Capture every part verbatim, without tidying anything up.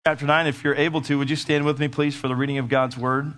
Chapter nine, if you're able to, would you stand with me, please, for the reading of God's Word?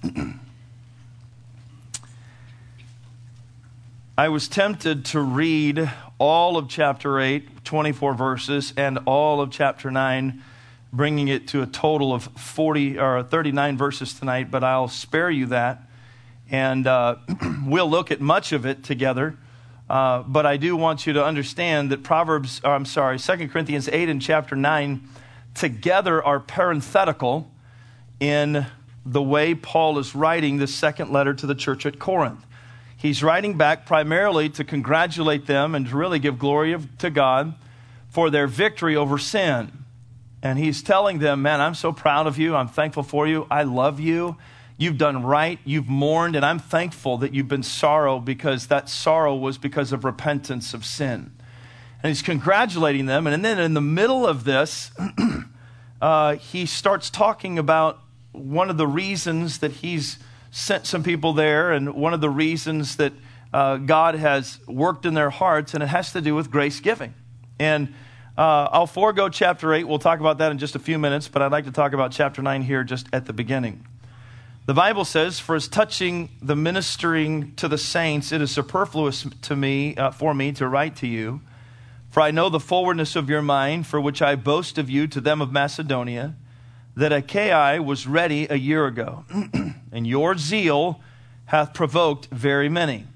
I was tempted to read all of chapter eight, twenty-four verses, and all of chapter nine, bringing it to a total of forty or thirty-nine verses tonight, but I'll spare you that, and uh, we'll look at much of it together. Uh, but I do want you to understand that Proverbs, or I'm sorry, Second Corinthians eight and chapter nine together are parenthetical in the way Paul is writing the second letter to the church at Corinth. He's writing back primarily to congratulate them and to really give glory of, to God for their victory over sin. And he's telling them, man, I'm so proud of you. I'm thankful for you. I love you. You've done right. You've mourned. And I'm thankful that you've been sorrow because that sorrow was because of repentance of sin. And he's congratulating them. And then in the middle of this, uh, he starts talking about one of the reasons that he's sent some people there and one of the reasons that uh, God has worked in their hearts, and it has to do with grace giving. And uh, I'll forego chapter eight. We'll talk about that in just a few minutes, but I'd like to talk about chapter nine here just at the beginning. The Bible says, for as touching the ministering to the saints, it is superfluous to me, uh, for me to write to you. For I know the forwardness of your mind, for which I boast of you to them of Macedonia, that Achaia was ready a year ago, and your zeal hath provoked very many.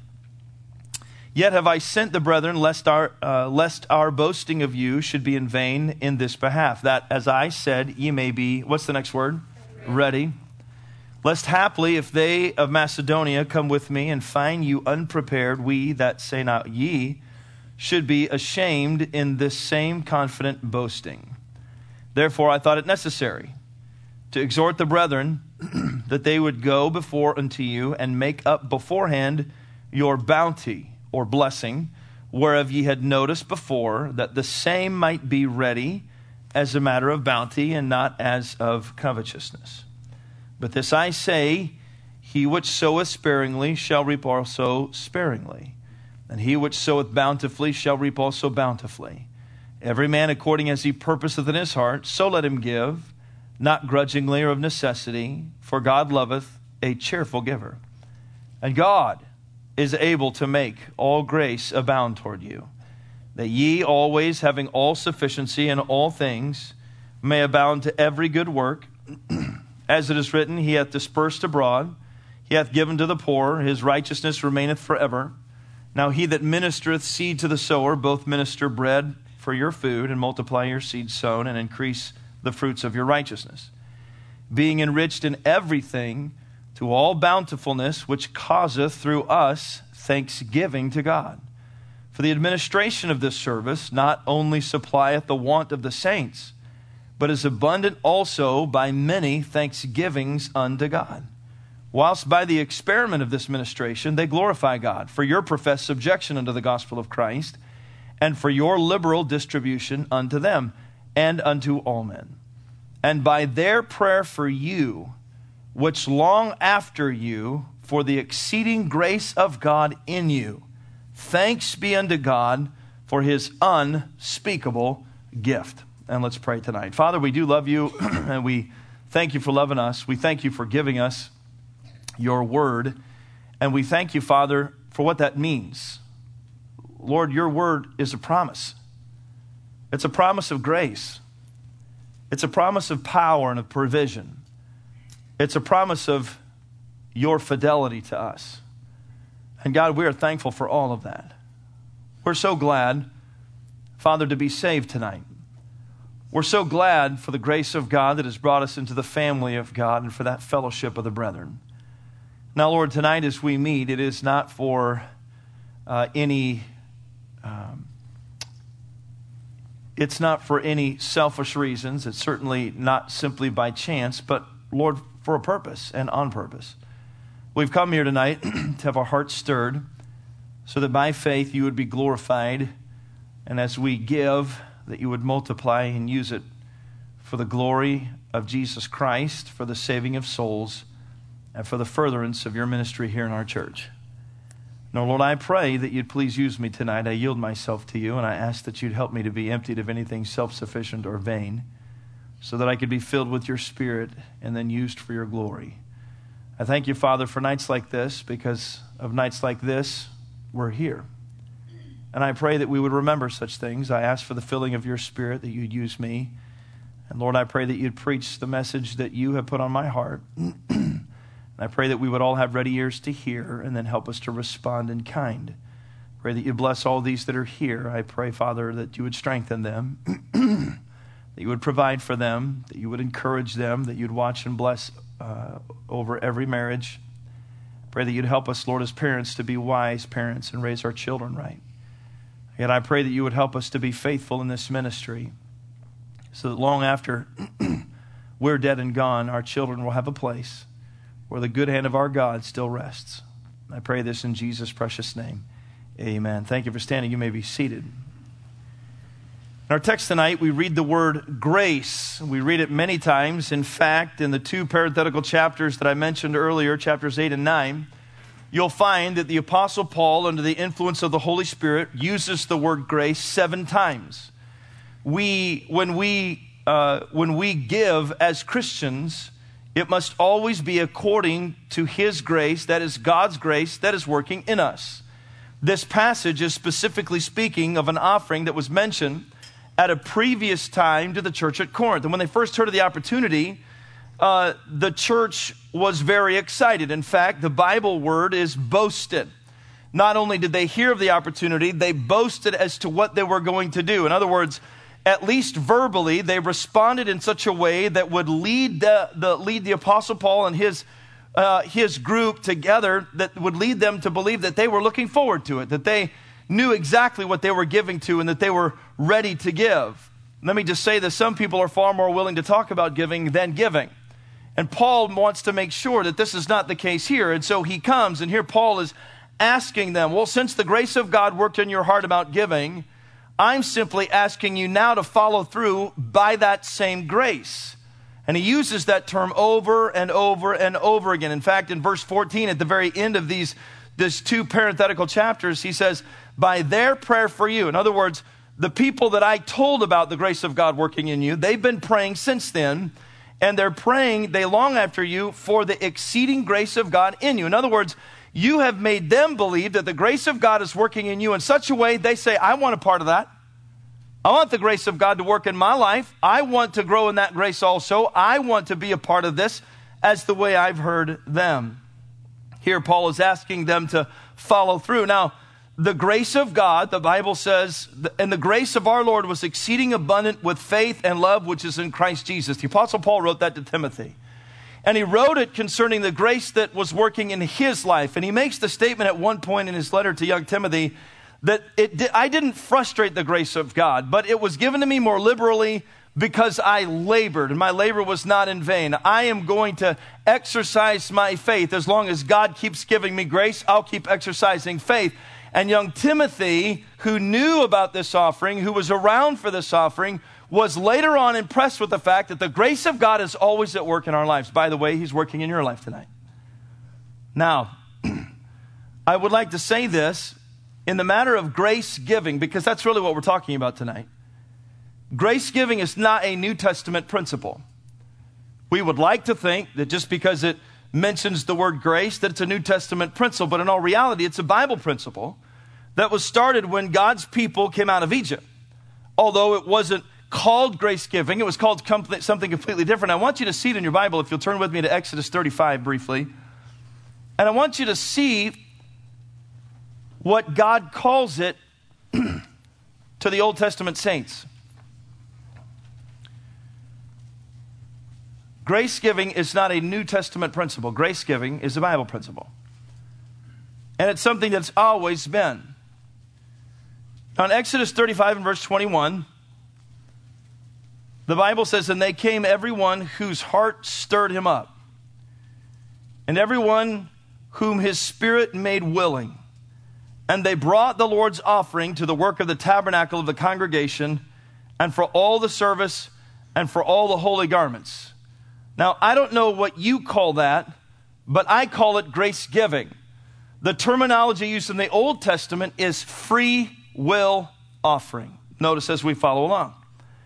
Yet have I sent the brethren, lest our, uh, lest our boasting of you should be in vain in this behalf, that, as I said, ye may be, what's the next word? Ready. Lest haply, if they of Macedonia come with me and find you unprepared, we that say not ye, should be ashamed in this same confident boasting. Therefore I thought it necessary to exhort the brethren that they would go before unto you and make up beforehand your bounty or blessing, whereof ye had noticed before, that the same might be ready as a matter of bounty and not as of covetousness. But this I say, he which soweth sparingly shall reap also sparingly, and he which soweth bountifully shall reap also bountifully. Every man according as he purposeth in his heart, so let him give, not grudgingly or of necessity, for God loveth a cheerful giver. And God is able to make all grace abound toward you, that ye always, having all sufficiency in all things, may abound to every good work. As it is written, he hath dispersed abroad, he hath given to the poor, his righteousness remaineth forever. Now he that ministereth seed to the sower, both minister bread for your food, and multiply your seed sown, and increase the fruits of your righteousness, being enriched in everything to all bountifulness, which causeth through us thanksgiving to God. For the administration of this service not only supplieth the want of the saints, but is abundant also by many thanksgivings unto God. Whilst by the experiment of this ministration they glorify God for your professed subjection unto the gospel of Christ, and for your liberal distribution unto them and unto all men. And by their prayer for you, which long after you for the exceeding grace of God in you, thanks be unto God for his unspeakable gift. And let's pray tonight. Father, we do love you, and we thank you for loving us. We thank you for giving us your word, and we thank you, Father, for what that means. Lord, your word is a promise. It's a promise of grace. It's a promise of power and of provision. It's a promise of your fidelity to us. And God, we are thankful for all of that. We're so glad, Father, to be saved tonight. We're so glad for the grace of God that has brought us into the family of God and for that fellowship of the brethren. Now, Lord, tonight as we meet, it is not for uh, any, um, it's not for any selfish reasons. It's certainly not simply by chance, but Lord, for a purpose and on purpose. We've come here tonight to have our hearts stirred so that by faith you would be glorified, and as we give, that you would multiply and use it for the glory of Jesus Christ, for the saving of souls, and for the furtherance of your ministry here in our church. Now, Lord, I pray that you'd please use me tonight. I yield myself to you, and I ask that you'd help me to be emptied of anything self-sufficient or vain, so that I could be filled with your Spirit and then used for your glory. I thank you, Father, for nights like this. Because of nights like this, we're here. And I pray that we would remember such things. I ask for the filling of your Spirit, that you'd use me. And Lord, I pray that you'd preach the message that you have put on my heart. And I pray that we would all have ready ears to hear and then help us to respond in kind. Pray that you bless all these that are here. I pray, Father, that you would strengthen them, that you would provide for them, that you would encourage them, that you'd watch and bless uh, over every marriage. Pray that you'd help us, Lord, as parents to be wise parents and raise our children right. Yet I pray that you would help us to be faithful in this ministry, so that long after we're dead and gone, our children will have a place where the good hand of our God still rests. I pray this in Jesus' precious name. Amen. Thank you for standing. You may be seated. In our text tonight, we read the word grace. We read it many times. In fact, in the two parenthetical chapters that I mentioned earlier, chapters eight and nine, you'll find that the Apostle Paul, under the influence of the Holy Spirit, uses the word grace seven times. We, when we, uh, when we give as Christians, it must always be according to His grace, that is God's grace, that is working in us. This passage is specifically speaking of an offering that was mentioned at a previous time to the church at Corinth. And when they first heard of the opportunity, uh, the church was very excited. In fact, the Bible word is boasted. Not only did they hear of the opportunity, they boasted as to what they were going to do. In other words, at least verbally, they responded in such a way that would lead the, the, lead the Apostle Paul and his, uh, his group together, that would lead them to believe that they were looking forward to it, that they knew exactly what they were giving to and that they were ready to give. Let me just say that some people are far more willing to talk about giving than giving. And Paul wants to make sure that this is not the case here. And so he comes, and here Paul is asking them, well, since the grace of God worked in your heart about giving, I'm simply asking you now to follow through by that same grace. And he uses that term over and over and over again. In fact, in verse fourteen, at the very end of these, these two parenthetical chapters, he says, by their prayer for you. In other words, the people that I told about the grace of God working in you, they've been praying since then, and they're praying, they long after you for the exceeding grace of God in you. In other words, you have made them believe that the grace of God is working in you in such a way they say, I want a part of that. I want the grace of God to work in my life. I want to grow in that grace also. I want to be a part of this as the way I've heard them. Here Paul is asking them to follow through. Now, the grace of God, the Bible says, and the grace of our Lord was exceeding abundant with faith and love, which is in Christ Jesus. The Apostle Paul wrote that to Timothy. And he wrote it concerning the grace that was working in his life. And he makes the statement at one point in his letter to young Timothy that it di- I didn't frustrate the grace of God, but it was given to me more liberally because I labored, and my labor was not in vain. I am going to exercise my faith. As long as God keeps giving me grace, I'll keep exercising faith. And young Timothy, who knew about this offering, who was around for this offering, was later on impressed with the fact that the grace of God is always at work in our lives. By the way, He's working in your life tonight. Now, I would like to say this in the matter of grace giving, because that's really what we're talking about tonight. Grace giving is not a New Testament principle. We would like to think that just because it mentions the word grace, that it's a New Testament principle, but in all reality, it's a Bible principle that was started when God's people came out of Egypt. Although it wasn't called grace giving, it was called something completely different. I want you to see it in your Bible, if you'll turn with me to Exodus thirty-five briefly. And I want you to see what God calls it to the Old Testament saints. Grace giving is not a New Testament principle. Grace giving is a Bible principle. And it's something that's always been. Now in Exodus thirty-five and verse twenty-one, the Bible says, and they came everyone whose heart stirred him up, and everyone whom his spirit made willing. And they brought the Lord's offering to the work of the tabernacle of the congregation, and for all the service, and for all the holy garments. Now, I don't know what you call that, but I call it grace giving. The terminology used in the Old Testament is free will offering. Notice as we follow along.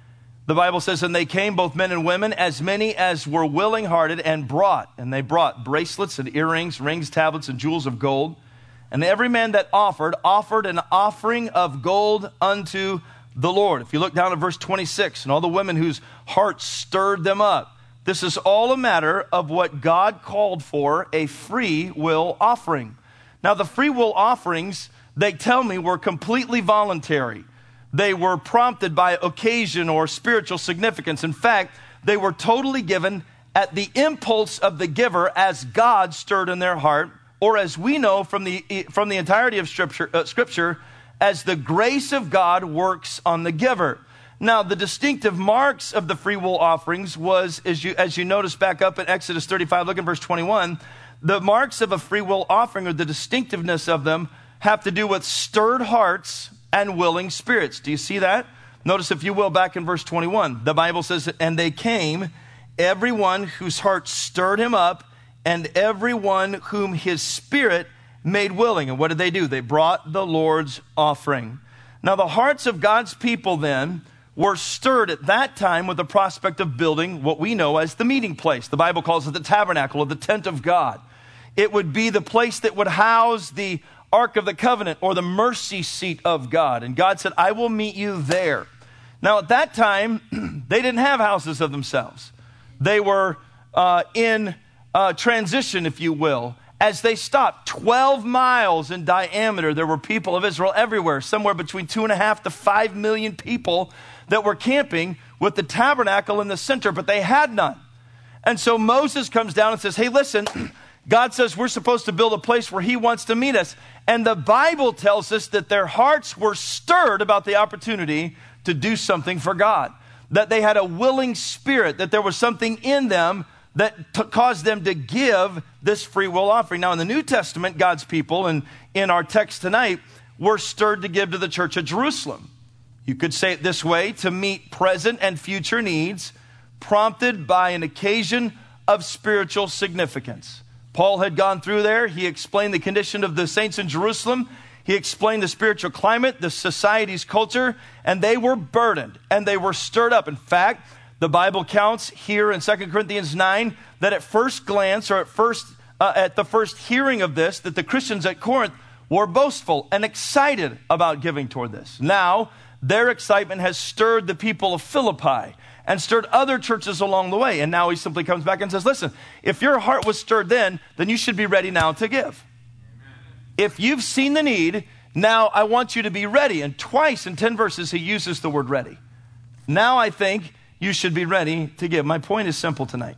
The Bible says, and they came, both men and women, as many as were willing-hearted, and brought, and they brought bracelets and earrings, rings, tablets, and jewels of gold. And every man that offered, offered an offering of gold unto the Lord. If you look down at verse twenty-six, and all the women whose hearts stirred them up, this is all a matter of what God called for, a free will offering. Now, the free will offerings, they tell me, were completely voluntary. They were prompted by occasion or spiritual significance. In fact, they were totally given at the impulse of the giver as God stirred in their heart, or as we know from the, from the entirety of Scripture, uh, Scripture, as the grace of God works on the giver. Now, the distinctive marks of the free will offerings was, as you, as you notice back up in Exodus thirty-five, look at verse twenty-one, the marks of a free will offering, or the distinctiveness of them, have to do with stirred hearts and willing spirits. Do you see that? Notice, if you will, back in verse twenty-one, the Bible says, and they came, everyone whose heart stirred him up, and everyone whom his spirit made willing. And what did they do? They brought the Lord's offering. Now, the hearts of God's people then were stirred at that time with the prospect of building what we know as the meeting place. The Bible calls it the tabernacle, or the tent of God. It would be the place that would house the Ark of the Covenant, or the mercy seat of God. And God said, I will meet you there. Now, at that time, they didn't have houses of themselves. They were uh, in uh, transition, if you will. As they stopped, twelve miles in diameter, there were people of Israel everywhere, somewhere between two and a half to five million people that were camping with the tabernacle in the center, but they had none. And so Moses comes down and says, hey, listen, God says we're supposed to build a place where he wants to meet us. And the Bible tells us that their hearts were stirred about the opportunity to do something for God, that they had a willing spirit, that there was something in them that t- caused them to give this free will offering. Now, in the New Testament, God's people, and in our text tonight, were stirred to give to the church at Jerusalem. You could say it this way: to meet present and future needs, prompted by an occasion of spiritual significance. Paul had gone through there. He explained the condition of the saints in Jerusalem. He explained the spiritual climate, the society's culture, and they were burdened and they were stirred up. In fact, the Bible counts here in Second Corinthians nine that at first glance, or at first uh, at the first hearing of this, that the Christians at Corinth were boastful and excited about giving toward this. Now, their excitement has stirred the people of Philippi and stirred other churches along the way. And now he simply comes back and says, listen, if your heart was stirred then, then you should be ready now to give. Amen. If you've seen the need, now I want you to be ready. And twice in ten verses, he uses the word ready. Now I think you should be ready to give. My point is simple tonight.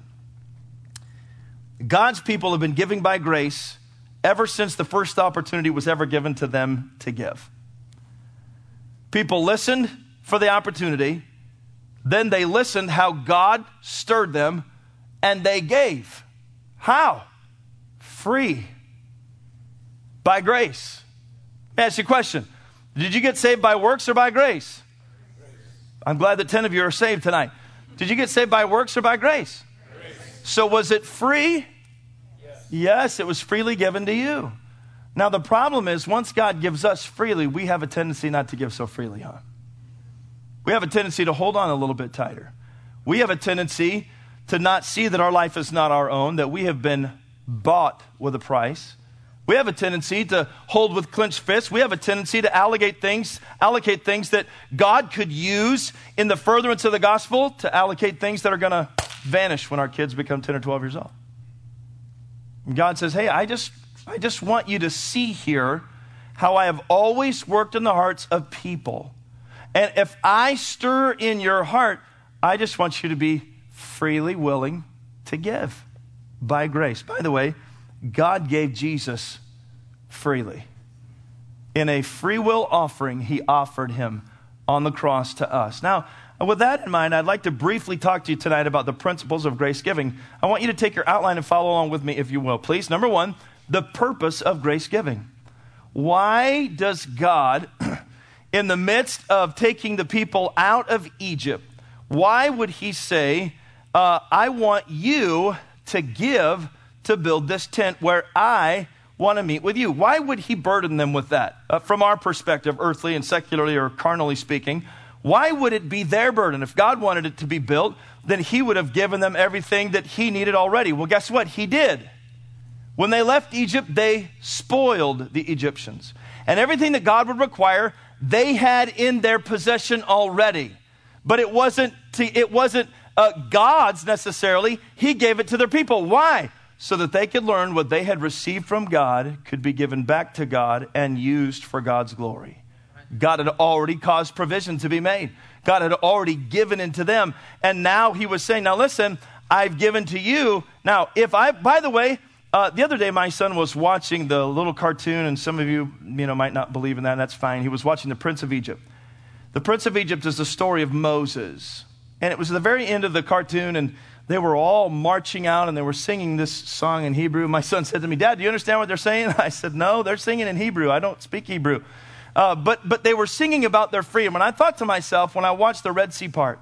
God's people have been giving by grace ever since the first opportunity was ever given to them to give. People listened for the opportunity. Then they listened how God stirred them, and they gave. How? Free. By grace. Let me ask you a question. Did you get saved by works or by grace? Grace. I'm glad that ten of you are saved tonight. Did you get saved by works or by grace? Grace. So was it free? Yes. Yes, it was freely given to you. Now the problem is, once God gives us freely, we have a tendency not to give so freely, huh? We have a tendency to hold on a little bit tighter. We have a tendency to not see that our life is not our own, that we have been bought with a price. We have a tendency to hold with clenched fists. We have a tendency to allocate things, allocate things that God could use in the furtherance of the gospel, to allocate things that are going to vanish when our kids become ten or twelve years old. And God says, hey, I just, I just want you to see here how I have always worked in the hearts of people. And if I stir in your heart, I just want you to be freely willing to give by grace. By the way, God gave Jesus freely. In a free will offering, he offered him on the cross to us. Now, with that in mind, I'd like to briefly talk to you tonight about the principles of grace giving. I want you to take your outline and follow along with me, if you will, please. Number one, the purpose of grace giving. Why does God, in the midst of taking the people out of Egypt, why would he say, uh, I want you to give to build this tent where I want to meet with you? Why would he burden them with that? Uh, from our perspective, earthly and secularly or carnally speaking, Why would it be their burden? If God wanted it to be built, then he would have given them everything that he needed already. Well, guess what? He did. When they left Egypt, they spoiled the Egyptians. And everything that God would require, they had in their possession already. But it wasn't, to, it wasn't uh, God's necessarily. He gave it to their people. Why? So that they could learn what they had received from God could be given back to God and used for God's glory. God had already caused provision to be made. God had already given into them. And now he was saying, now listen, I've given to you. Now, if I, by the way, Uh, the other day, my son was watching the little cartoon, and some of you, you know, might not believe in that, and that's fine. He was watching The Prince of Egypt. The Prince of Egypt is the story of Moses. And it was the very end of the cartoon, and they were all marching out, and they were singing this song in Hebrew. My son said to me, Dad, do you understand what they're saying? I said, no, they're singing in Hebrew. I don't speak Hebrew. Uh, but, but they were singing about their freedom. And I thought to myself, when I watched the Red Sea part,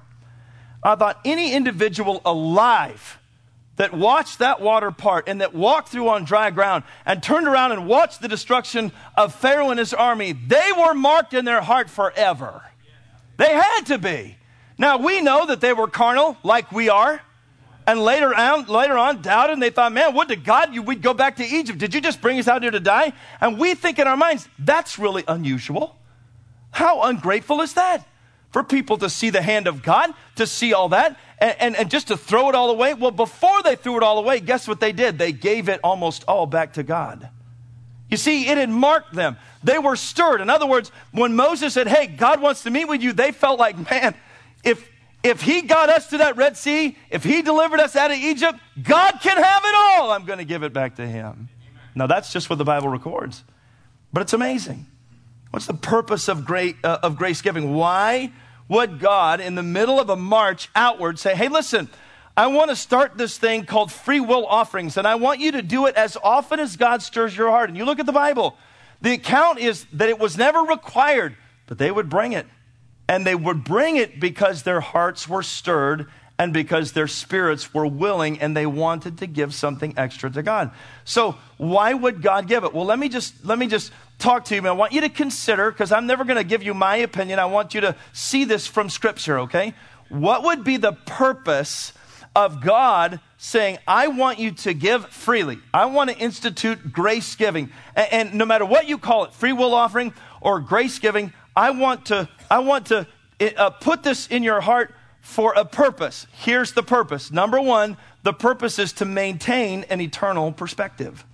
I thought any individual alive that watched that water part and that walked through on dry ground and turned around and watched the destruction of Pharaoh and his army, they were marked in their heart forever. They had to be. Now, we know that they were carnal like we are. And later on, later on doubted, and they thought, man, would to God you, we'd go back to Egypt. Did you just bring us out here to die? And we think in our minds, that's really unusual. How ungrateful is that? For people to see the hand of God, to see all that, and, and, and just to throw it all away. Well, before they threw it all away, guess what they did? They gave it almost all back to God. You see, it had marked them. They were stirred. In other words, when Moses said, hey, God wants to meet with you, they felt like, man, if, if he got us to that Red Sea, if he delivered us out of Egypt, God can have it all. I'm going to give it back to him. Now, that's just what the Bible records. But it's amazing. What's the purpose of, great, uh, of grace giving? Why would God, in the middle of a march outward, say, hey, listen, I want to start this thing called free will offerings, and I want you to do it as often as God stirs your heart. And you look at the Bible, the account is that it was never required, but they would bring it. And they would bring it because their hearts were stirred and because their spirits were willing and they wanted to give something extra to God. So why would God give it? Well, let me just, let me just talk to you. I want you to consider, because I'm never going to give you my opinion. I want you to see this from Scripture, okay? What would be the purpose of God saying, I want you to give freely. I want to institute grace giving. And, and no matter what you call it, free will offering or grace giving, I want to, I want to uh, put this in your heart for a purpose. Here's the purpose. Number one, the purpose is to maintain an eternal perspective.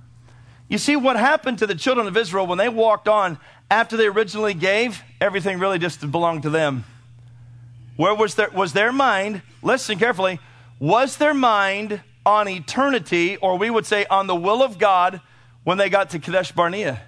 You see, what happened to the children of Israel when they walked on after they originally gave, everything really just belonged to them. Where was their, was their mind, listen carefully, was their mind on eternity, or we would say on the will of God, when they got to Kadesh Barnea?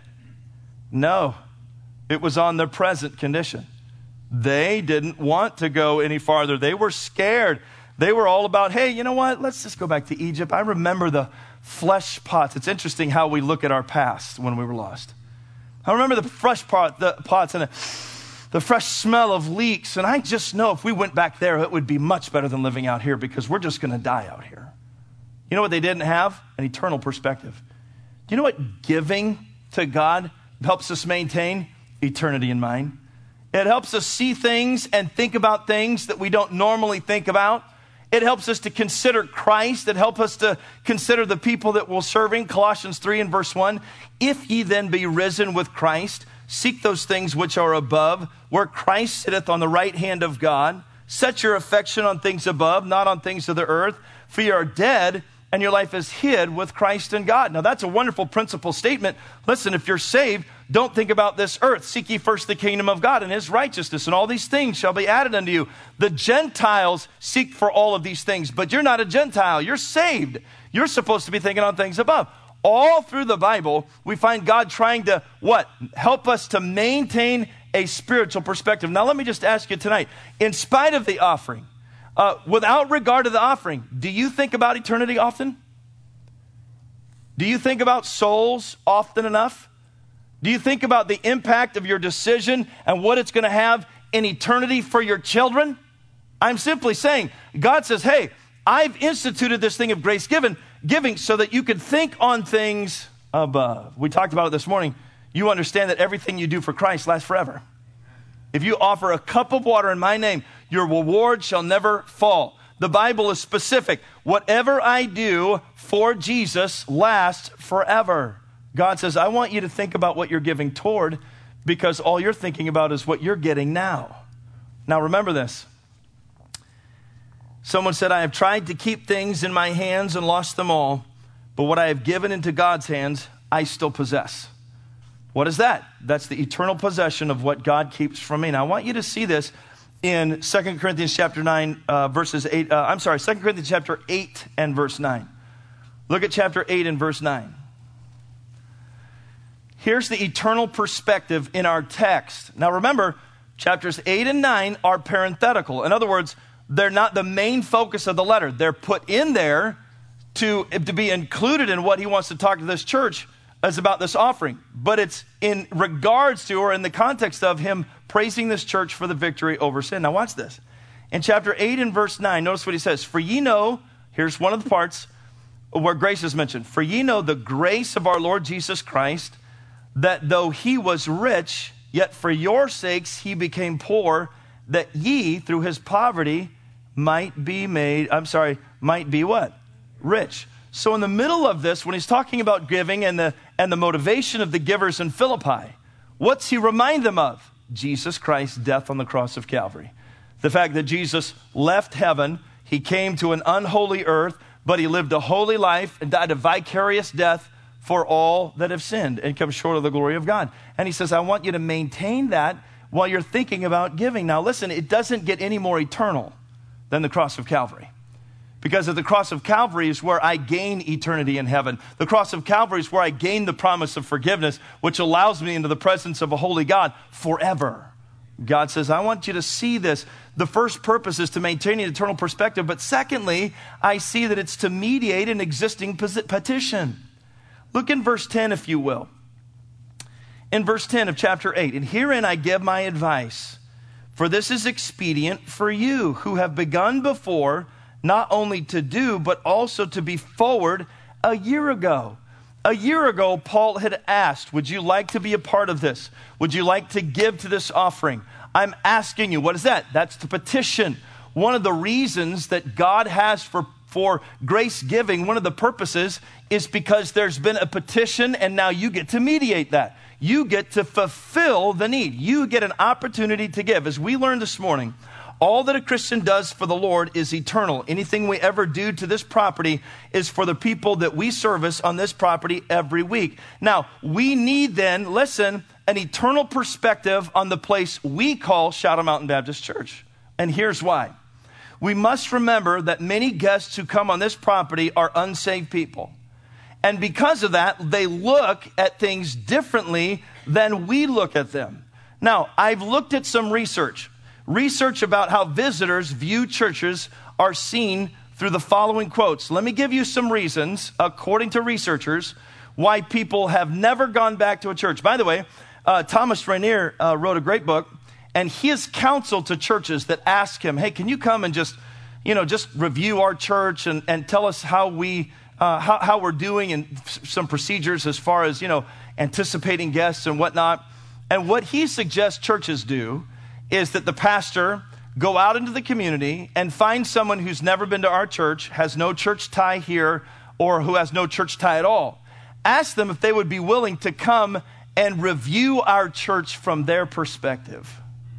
No, it was on their present condition. They didn't want to go any farther. They were scared. They were all about, hey, you know what? Let's just go back to Egypt. I remember the flesh pots. It's interesting how we look at our past when we were lost. I remember the fresh pot, the pots and the, the fresh smell of leeks. And I just know if we went back there, it would be much better than living out here because we're just going to die out here. You know what they didn't have? An eternal perspective. Do you know what giving to God helps us maintain? Eternity in mind. It helps us see things and think about things that we don't normally think about. It helps us to consider Christ. It helps us to consider the people that we're serving. Colossians three and verse one. If ye then be risen with Christ, seek those things which are above, where Christ sitteth on the right hand of God. Set your affection on things above, not on things of the earth. For ye are dead, and your life is hid with Christ in God. Now that's a wonderful principle statement. Listen, if you're saved, don't think about this earth. Seek ye first the kingdom of God and his righteousness, and all these things shall be added unto you. The Gentiles seek for all of these things, but you're not a Gentile. You're saved. You're supposed to be thinking on things above. All through the Bible, we find God trying to, what? Help us to maintain a spiritual perspective. Now let me just ask you tonight, in spite of the offering, uh, without regard to the offering, do you think about eternity often? Do you think about souls often enough? Do you think about the impact of your decision and what it's going to have in eternity for your children? I'm simply saying, God says, hey, I've instituted this thing of grace given, giving so that you can think on things above. We talked about it this morning. You understand that everything you do for Christ lasts forever. If you offer a cup of water in my name, your reward shall never fall. The Bible is specific. Whatever I do for Jesus lasts forever. God says, I want you to think about what you're giving toward, because all you're thinking about is what you're getting now. Now remember this. Someone said, I have tried to keep things in my hands and lost them all, but what I have given into God's hands, I still possess. What is that? That's the eternal possession of what God keeps from me. Now I want you to see this in Second Corinthians chapter nine, uh, verses eight. Uh, I'm sorry, Second Corinthians chapter eight and verse nine. Look at chapter eight and verse nine. Here's the eternal perspective in our text. Now remember, chapters eight and nine are parenthetical. In other words, they're not the main focus of the letter. They're put in there to, to be included in what he wants to talk to this church as about this offering. But it's in regards to, or in the context of him praising this church for the victory over sin. Now watch this. In chapter eight and verse nine, notice what he says. For ye know, here's one of the parts where grace is mentioned. For ye know the grace of our Lord Jesus Christ, that though he was rich, yet for your sakes he became poor, that ye through his poverty might be made, I'm sorry, might be what? Rich. So in the middle of this, when he's talking about giving and the, and the motivation of the givers in Philippi, what's he remind them of? Jesus Christ's death on the cross of Calvary. The fact that Jesus left heaven, he came to an unholy earth, but he lived a holy life and died a vicarious death for all that have sinned and come short of the glory of God. And he says, I want you to maintain that while you're thinking about giving. Now listen, it doesn't get any more eternal than the cross of Calvary. Because at the cross of Calvary is where I gain eternity in heaven. The cross of Calvary is where I gain the promise of forgiveness, which allows me into the presence of a holy God forever. God says, I want you to see this. The first purpose is to maintain an eternal perspective. But secondly, I see that it's to mediate an existing petition. Look in verse ten, if you will. In verse ten of chapter eight, and herein I give my advice, for this is expedient for you who have begun before, not only to do, but also to be forward a year ago. A year ago, Paul had asked, would you like to be a part of this? Would you like to give to this offering? I'm asking you, what is that? That's the petition. One of the reasons that God has for For grace giving, one of the purposes is because there's been a petition and now you get to mediate that. You get to fulfill the need. You get an opportunity to give. As we learned this morning, all that a Christian does for the Lord is eternal. Anything we ever do to this property is for the people that we service on this property every week. Now, we need then, listen, an eternal perspective on the place we call Shadow Mountain Baptist Church. And here's why. We must remember that many guests who come on this property are unsaved people. And because of that, they look at things differently than we look at them. Now, I've looked at some research. Research about how visitors view churches are seen through the following quotes. Let me give you some reasons, according to researchers, why people have never gone back to a church. By the way, uh, Thomas Rainier uh, wrote a great book. And his counsel to churches that ask him, hey, can you come and just, you know, just review our church and, and tell us how, we, uh, how, how we're doing and some procedures as far as, you know, anticipating guests and whatnot. And what he suggests churches do is that the pastor go out into the community and find someone who's never been to our church, has no church tie here, or who has no church tie at all. Ask them if they would be willing to come and review our church from their perspective.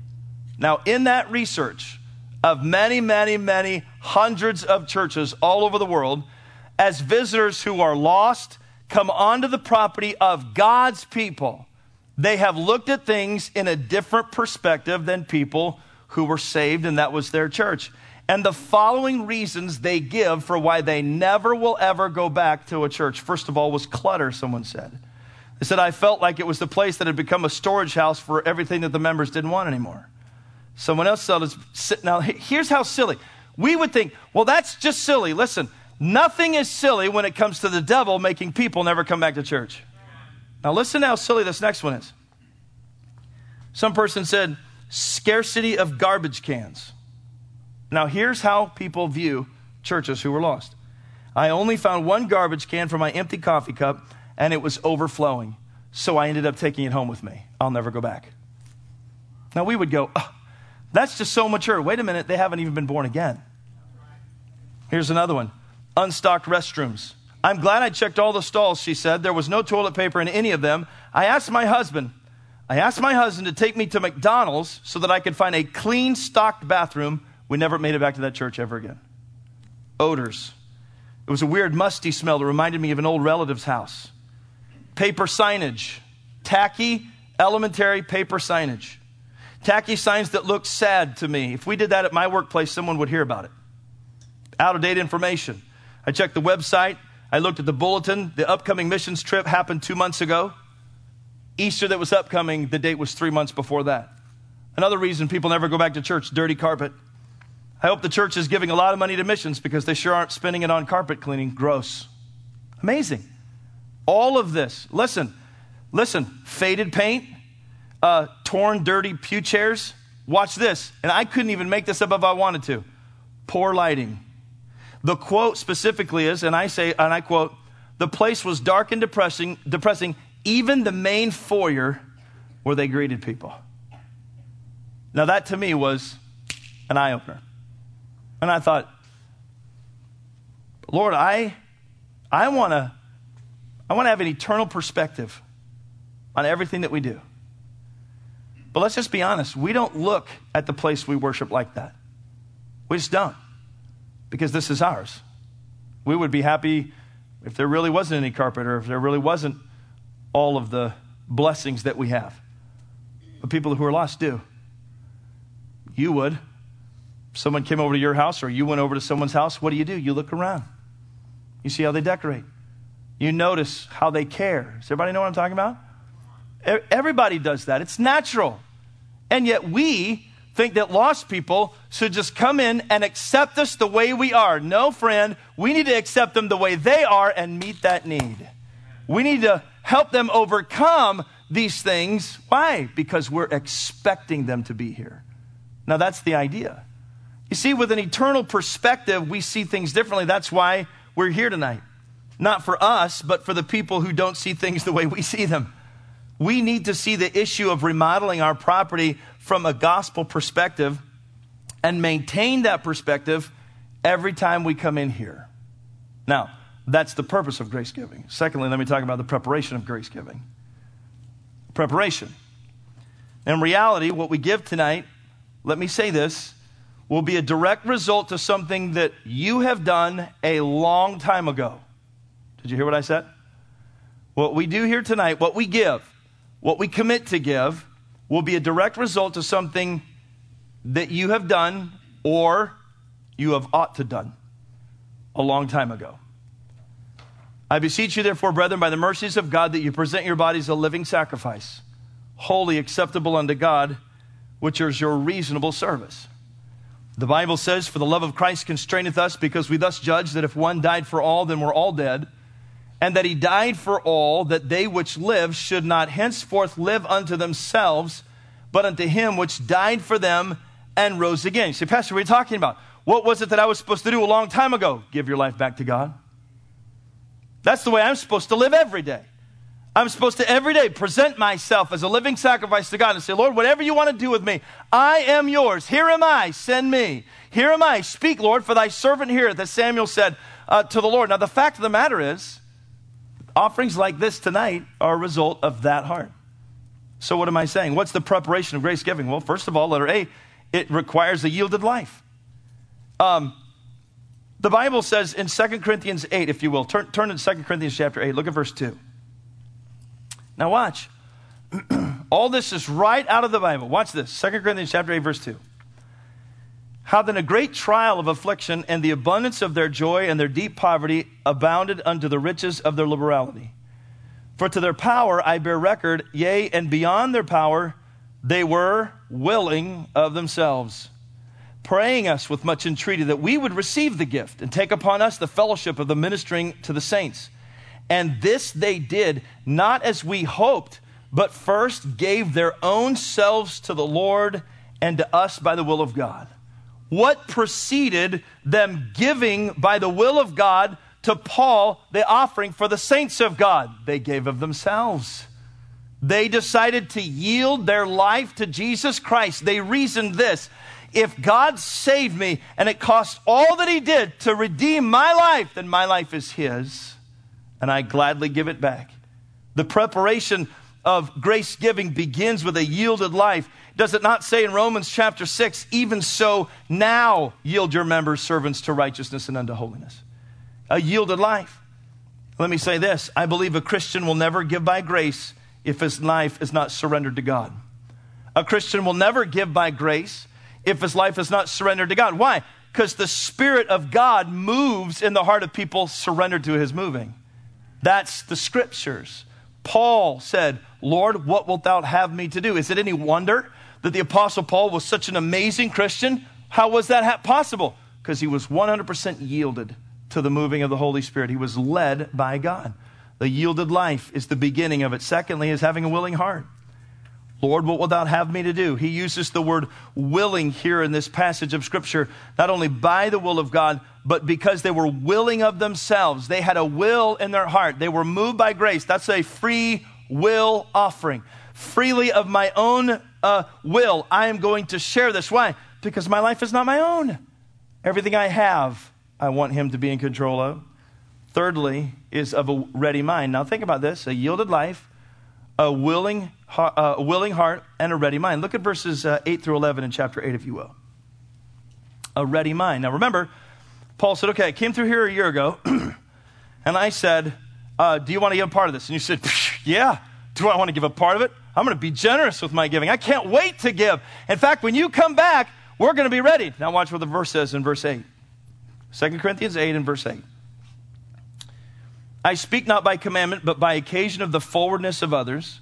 Now, in that research of many, many, many hundreds of churches all over the world, as visitors who are lost come onto the property of God's people, they have looked at things in a different perspective than people who were saved, and that was their church. And the following reasons they give for why they never will ever go back to a church. First of all was clutter, someone said. They said, I felt like it was the place that had become a storage house for everything that the members didn't want anymore. Someone else said, now here's how silly. We would think, well, that's just silly. Listen, nothing is silly when it comes to the devil making people never come back to church. Now listen to how silly this next one is. Some person said, scarcity of garbage cans. Now here's how people view churches who were lost. I only found one garbage can for my empty coffee cup, and it was overflowing. So I ended up taking it home with me. I'll never go back. Now we would go, oh, that's just so mature. Wait a minute, they haven't even been born again. Here's another one. Unstocked restrooms. I'm glad I checked all the stalls, she said. There was no toilet paper in any of them. I asked my husband, I asked my husband to take me to McDonald's so that I could find a clean, stocked bathroom. We never made it back to that church ever again. Odors. It was a weird, musty smell that reminded me of an old relative's house. Paper signage. Tacky, elementary paper signage. Tacky signs that look sad to me. If we did that at my workplace, someone would hear about it. Out-of-date information. I checked the website. I looked at the bulletin. The upcoming missions trip happened two months ago. Easter that was upcoming, the date was three months before that. Another reason people never go back to church, dirty carpet. I hope the church is giving a lot of money to missions because they sure aren't spending it on carpet cleaning. Gross. Amazing. All of this. Listen, listen, faded paint, uh, torn, dirty pew chairs. Watch this. And I couldn't even make this up if I wanted to. Poor lighting. The quote specifically is, and I say, and I quote, the place was dark and depressing, depressing, even the main foyer where they greeted people. Now that to me was an eye-opener. And I thought, Lord, I, I want to, I want to have an eternal perspective on everything that we do. But let's just be honest. We don't look at the place we worship like that. We just don't. Because this is ours. We would be happy if there really wasn't any carpet or if there really wasn't all of the blessings that we have. But people who are lost do. You would. If someone came over to your house or you went over to someone's house, what do you do? You look around. You see how they decorate. You notice how they care. Does everybody know what I'm talking about? Everybody does that. It's natural. And yet we think that lost people should just come in and accept us the way we are. No, friend, we need to accept them the way they are and meet that need. We need to help them overcome these things. Why? Because we're expecting them to be here. Now, that's the idea. You see, with an eternal perspective, we see things differently. That's why we're here tonight. Not for us, but for the people who don't see things the way we see them. We need to see the issue of remodeling our property from a gospel perspective and maintain that perspective every time we come in here. Now, that's the purpose of grace giving. Secondly, let me talk about the preparation of grace giving. Preparation. In reality, what we give tonight, let me say this, will be a direct result to something that you have done a long time ago. Did you hear what I said? What we do here tonight, what we give, what we commit to give, will be a direct result to something that you have done or you have ought to done a long time ago. I beseech you, therefore, brethren, by the mercies of God, that you present your bodies a living sacrifice, wholly acceptable unto God, which is your reasonable service. The Bible says, for the love of Christ constraineth us, because we thus judge that if one died for all, then we're all dead, and that he died for all, that they which live should not henceforth live unto themselves, but unto him which died for them and rose again. You say, Pastor, what are you talking about? What was it that I was supposed to do a long time ago? Give your life back to God. That's the way I'm supposed to live every day. I'm supposed to every day present myself as a living sacrifice to God and say, Lord, whatever you want to do with me, I am yours. Here am I, send me. Here am I, speak, Lord, for thy servant heareth, as Samuel said uh, to the Lord. Now, the fact of the matter is, offerings like this tonight are a result of that heart. So what am I saying? What's the preparation of grace giving? Well, first of all, letter A, it requires a yielded life. Um, the Bible says in Second Corinthians eight, if you will, turn, turn to Second Corinthians chapter eight, look at verse two. Now watch. All this is right out of the Bible. Watch this. Second Corinthians chapter eight, verse two. How then a great trial of affliction and the abundance of their joy and their deep poverty abounded unto the riches of their liberality. For to their power I bear record, yea, and beyond their power they were willing of themselves, praying us with much entreaty that we would receive the gift and take upon us the fellowship of the ministering to the saints. And this they did, not as we hoped, but first gave their own selves to the Lord and to us by the will of God. What preceded them giving by the will of God to Paul the offering for the saints of God? They gave of themselves. They decided to yield their life to Jesus Christ. They reasoned this: if God saved me and it cost all that he did to redeem my life, then my life is his, and I gladly give it back. The preparation of grace giving begins with a yielded life. Does it not say in Romans chapter six, even so now yield your members servants to righteousness and unto holiness? A yielded life. Let me say this: I believe a Christian will never give by grace if his life is not surrendered to God. A Christian will never give by grace if his life is not surrendered to God. Why? Because the Spirit of God moves in the heart of people surrendered to his moving. That's the scriptures. Paul said, Lord, what wilt thou have me to do? Is it any wonder that the Apostle Paul was such an amazing Christian? How was that possible? Because he was one hundred percent yielded to the moving of the Holy Spirit. He was led by God. The yielded life is the beginning of it. Secondly, is having a willing heart. Lord, what wilt thou have me to do? He uses the word willing here in this passage of Scripture, not only by the will of God, but because they were willing of themselves. They had a will in their heart. They were moved by grace. That's a free will offering. Freely of my own uh, will, I am going to share this. Why? Because my life is not my own. Everything I have, I want him to be in control of. Thirdly, is of a ready mind. Now think about this: a yielded life, a willing, uh, a willing heart, and a ready mind. Look at verses uh, eight through eleven in chapter eight, if you will. A ready mind. Now remember, Paul said, okay, I came through here a year ago, and I said, uh, do you want to give a part of this? And you said, yeah. Do I want to give a part of it? I'm going to be generous with my giving. I can't wait to give. In fact, when you come back, we're going to be ready. Now watch what the verse says in verse eight. Second Corinthians eight and verse eight. I speak not by commandment, but by occasion of the forwardness of others,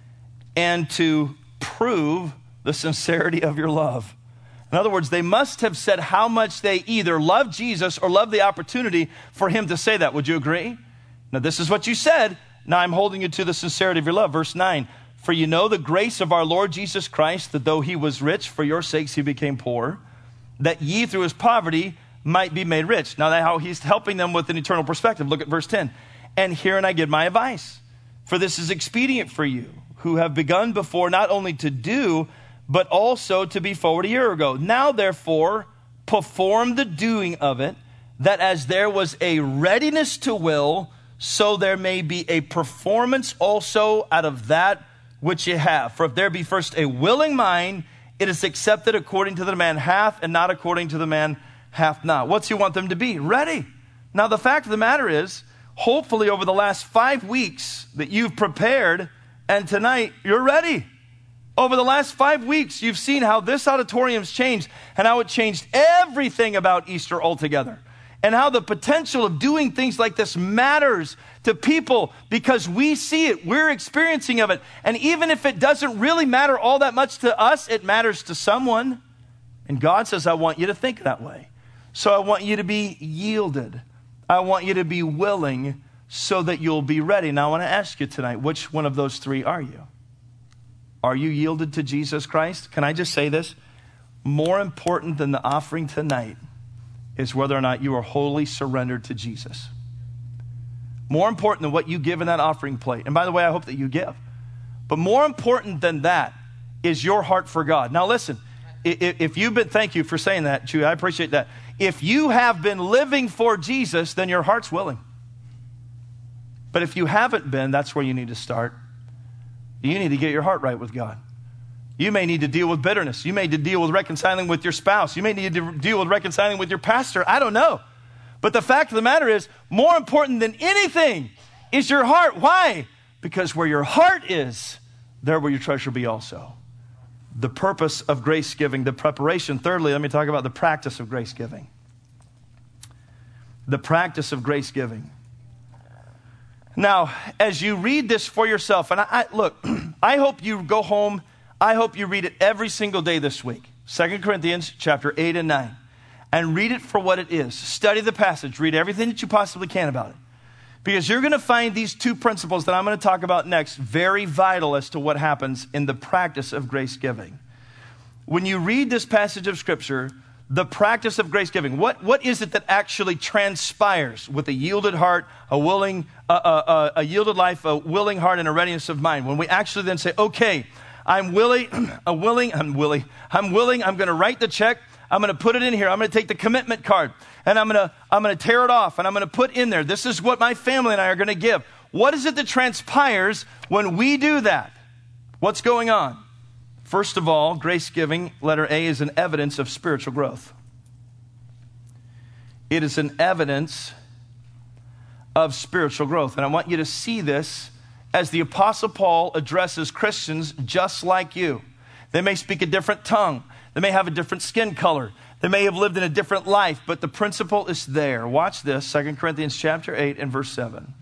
and to prove the sincerity of your love. In other words, they must have said how much they either love Jesus or love the opportunity for him to say that. Would you agree? Now, this is what you said. Now I'm holding you to the sincerity of your love. Verse nine, for you know the grace of our Lord Jesus Christ, that though he was rich, for your sakes he became poor, that ye through his poverty might be made rich. Now, how he's helping them with an eternal perspective. Look at verse ten. And herein I give my advice, for this is expedient for you, who have begun before not only to do, but also to be forward a year ago. Now, therefore, perform the doing of it, that as there was a readiness to will, so there may be a performance also out of that which ye have. For if there be first a willing mind, it is accepted according to the man hath, and not according to the man hath not. What's he want them to be? Ready. Now, the fact of the matter is, hopefully over the last five weeks that you've prepared, and tonight you're ready. Over the last five weeks, you've seen how this auditorium's changed and how it changed everything about Easter altogether. And how the potential of doing things like this matters to people because we see it, we're experiencing of it. And even if it doesn't really matter all that much to us, it matters to someone. And God says, I want you to think that way. So I want you to be yielded. I want you to be willing so that you'll be ready. Now I want to ask you tonight, which one of those three are you? Are you yielded to Jesus Christ? Can I just say this? More important than the offering tonight is whether or not you are wholly surrendered to Jesus. More important than what you give in that offering plate. And by the way, I hope that you give. But more important than that is your heart for God. Now listen, if you've been, thank you for saying that, Chewy, I appreciate that. If you have been living for Jesus, then your heart's willing. But if you haven't been, that's where you need to start. You need to get your heart right with God. You may need to deal with bitterness. You may need to deal with reconciling with your spouse. You may need to deal with reconciling with your pastor. I don't know. But the fact of the matter is, more important than anything is your heart. Why? Because where your heart is, there will your treasure be also. The purpose of grace giving, the preparation. Thirdly, let me talk about the practice of grace giving. The practice of grace giving. Now, as you read this for yourself, and I, I look, I hope you go home, I hope you read it every single day this week. Second Corinthians chapter eight and nine. And read it for what it is. Study the passage. Read everything that you possibly can about it. Because you're going to find these two principles that I'm going to talk about next very vital as to what happens in the practice of grace giving. When you read this passage of Scripture, the practice of grace giving. What, what is it that actually transpires with a yielded heart, a willing, uh, uh, uh, a yielded life, a willing heart, and a readiness of mind? When we actually then say, okay, I'm willing, a willing, I'm willing, I'm willing, I'm going to write the check, I'm going to put it in here, I'm going to take the commitment card, and I'm going to, I'm going to tear it off, and I'm going to put in there, this is what my family and I are going to give. What is it that transpires when we do that? What's going on? First of all, grace giving, letter A, is an evidence of spiritual growth. It is an evidence of spiritual growth. And I want you to see this as the Apostle Paul addresses Christians just like you. They may speak a different tongue. They may have a different skin color. They may have lived in a different life, but the principle is there. Watch this, Second Corinthians chapter eight and verse seven.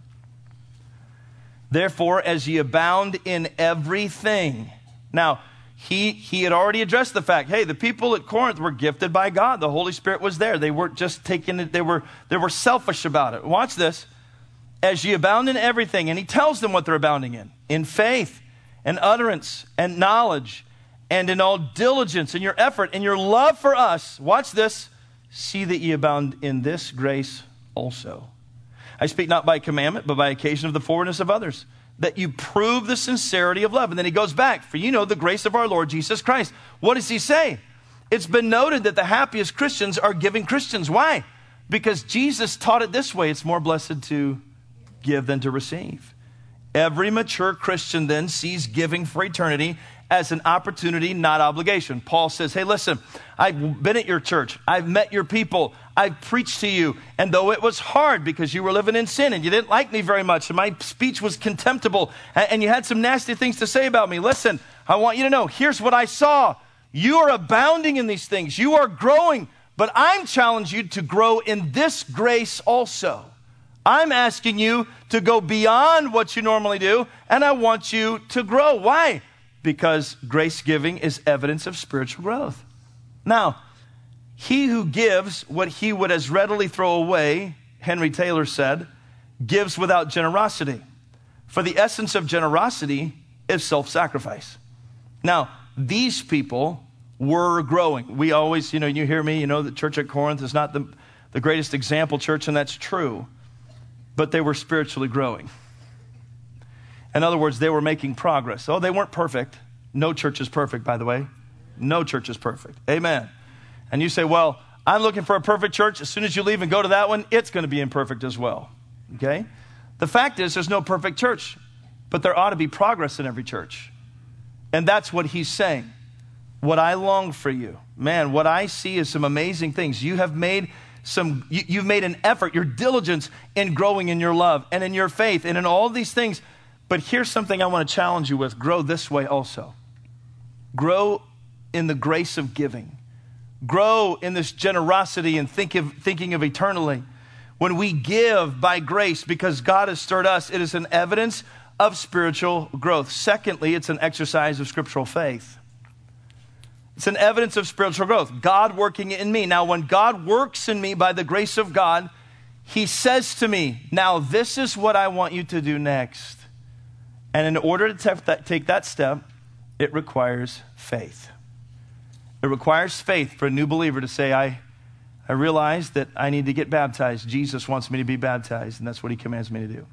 Therefore, as ye abound in everything. Now, He, he had already addressed the fact, hey, the people at Corinth were gifted by God. The Holy Spirit was there. They weren't just taking it, they were, they were selfish about it. Watch this. As ye abound in everything, and he tells them what they're abounding in, in faith and utterance and knowledge and in all diligence in your effort and your love for us. Watch this. See that ye abound in this grace also. I speak not by commandment, but by occasion of the forwardness of others, that you prove the sincerity of love. And then he goes back, for you know the grace of our Lord Jesus Christ. What does he say? It's been noted that the happiest Christians are giving Christians. Why? Because Jesus taught it this way. It's more blessed to give than to receive. Every mature Christian then sees giving for eternity as an opportunity, not obligation. Paul says, hey, listen, I've been at your church. I've met your people. I've preached to you. And though it was hard because you were living in sin and you didn't like me very much and my speech was contemptible and you had some nasty things to say about me, listen, I want you to know, here's what I saw. You are abounding in these things. You are growing, but I'm challenging you to grow in this grace also. I'm asking you to go beyond what you normally do, and I want you to grow. Why? Because grace giving is evidence of spiritual growth. Now, he who gives what he would as readily throw away, Henry Taylor said, gives without generosity. For the essence of generosity is self-sacrifice. Now, these people were growing. We always, you know, you hear me, you know, the church at Corinth is not the, the greatest example church, and that's true. But they were spiritually growing. In other words, they were making progress. Oh, they weren't perfect. No church is perfect, by the way. No church is perfect. Amen. And you say, well, I'm looking for a perfect church. As soon as you leave and go to that one, it's going to be imperfect as well. Okay? The fact is, there's no perfect church, but there ought to be progress in every church. And that's what he's saying. What I long for you, man, what I see is some amazing things. You have made some, you, you've made an effort, your diligence in growing in your love and in your faith and in all these things. But here's something I want to challenge you with. Grow this way also. Grow in the grace of giving. Grow in this generosity and think of, thinking of eternally. When we give by grace because God has stirred us, it is an evidence of spiritual growth. Secondly, it's an exercise of scriptural faith. It's an evidence of spiritual growth. God working in me. Now, when God works in me by the grace of God, he says to me, now this is what I want you to do next. And in order to take that, take that step, it requires faith. It requires faith for a new believer to say, I, I realize that I need to get baptized. Jesus wants me to be baptized, and that's what he commands me to do.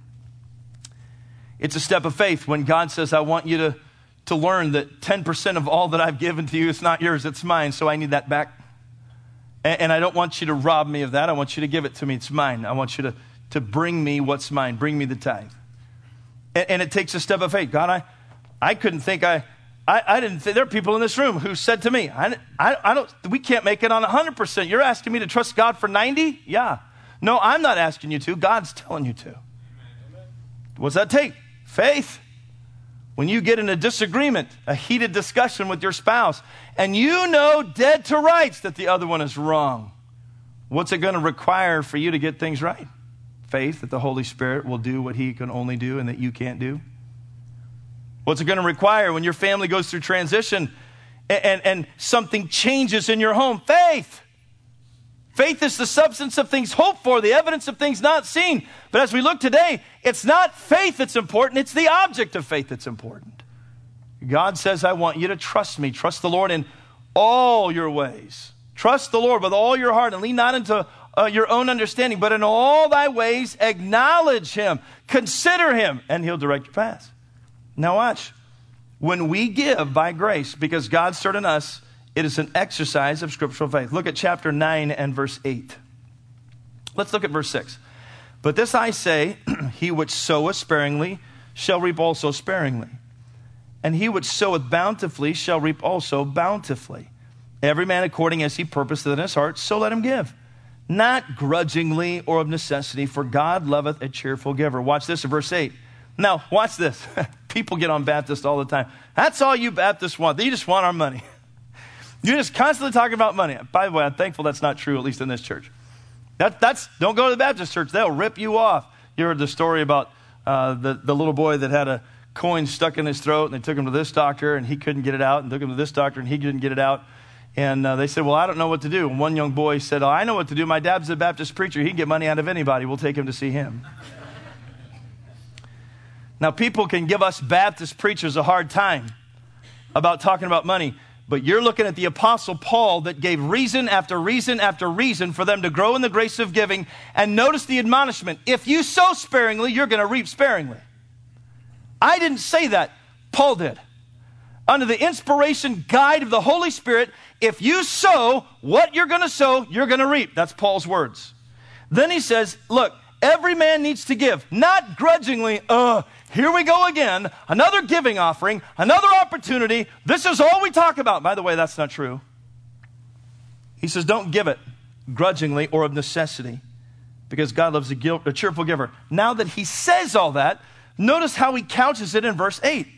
It's a step of faith when God says, I want you to, to learn that ten percent of all that I've given to you is not yours, it's mine, so I need that back. And, and I don't want you to rob me of that. I want you to give it to me. It's mine. I want you to, to bring me what's mine. Bring me the tithe. And, and it takes a step of faith. God, I, I couldn't think I... I, I didn't think, there are people in this room who said to me, I, I, I don't, we can't make it on one hundred percent. You're asking me to trust God for ninety? Yeah. No, I'm not asking you to. God's telling you to. Amen. What's that take? Faith. When you get in a disagreement, a heated discussion with your spouse, and you know dead to rights that the other one is wrong, what's it going to require for you to get things right? Faith that the Holy Spirit will do what he can only do and that you can't do. What's it going to require when your family goes through transition and, and, and something changes in your home? Faith. Faith is the substance of things hoped for, the evidence of things not seen. But as we look today, it's not faith that's important, it's the object of faith that's important. God says, I want you to trust me. Trust the Lord in all your ways. Trust the Lord with all your heart and lean not into uh, your own understanding, but in all thy ways acknowledge him. Consider him, and he'll direct your path. Now watch. When we give by grace, because God stirred in us, it is an exercise of scriptural faith. Look at chapter nine and verse eight. Let's look at verse six. But this I say, he which soweth sparingly shall reap also sparingly. And he which soweth bountifully shall reap also bountifully. Every man according as he purposed in his heart, so let him give. Not grudgingly or of necessity, for God loveth a cheerful giver. Watch this in verse eight. Now, watch this. People get on Baptists all the time. That's all you Baptists want. You just want our money. You're just constantly talking about money. By the way, I'm thankful that's not true, at least in this church. That, that's Don't go to the Baptist church. They'll rip you off. You heard the story about uh, the, the little boy that had a coin stuck in his throat, and they took him to this doctor, and he couldn't get it out, and took him to this doctor, and he couldn't get it out. And uh, they said, well, I don't know what to do. And one young boy said, oh, I know what to do. My dad's a Baptist preacher. He can get money out of anybody. We'll take him to see him. Now, people can give us Baptist preachers a hard time about talking about money, but you're looking at the Apostle Paul that gave reason after reason after reason for them to grow in the grace of giving. And notice the admonishment. If you sow sparingly, you're going to reap sparingly. I didn't say that. Paul did. Under the inspiration guide of the Holy Spirit, if you sow what you're going to sow, you're going to reap. That's Paul's words. Then he says, look, every man needs to give, not grudgingly. Uh, here we go again. Another giving offering, another opportunity. This is all we talk about. By the way, that's not true. He says, don't give it grudgingly or of necessity, because God loves a, gil- a cheerful giver. Now that he says all that, notice how he couches it in verse eight.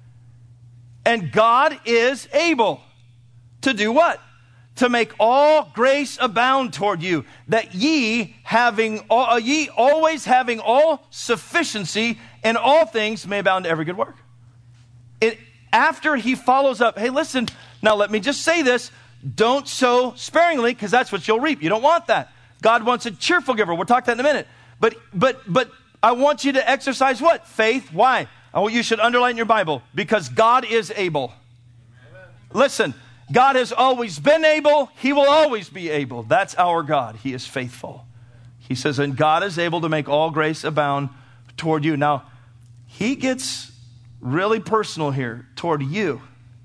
And God is able to do what? To make all grace abound toward you, that ye having all, uh, ye always having all sufficiency in all things may abound to every good work. It, after he follows up, hey, listen, now let me just say this. Don't sow sparingly, because that's what you'll reap. You don't want that. God wants a cheerful giver. We'll talk that in a minute. But but but I want you to exercise what? Faith. Why? Oh, you should underline your Bible, because God is able. Amen. Listen, God has always been able. He will always be able. That's our God. He is faithful. He says, and God is able to make all grace abound toward you. Now, he gets really personal here toward you.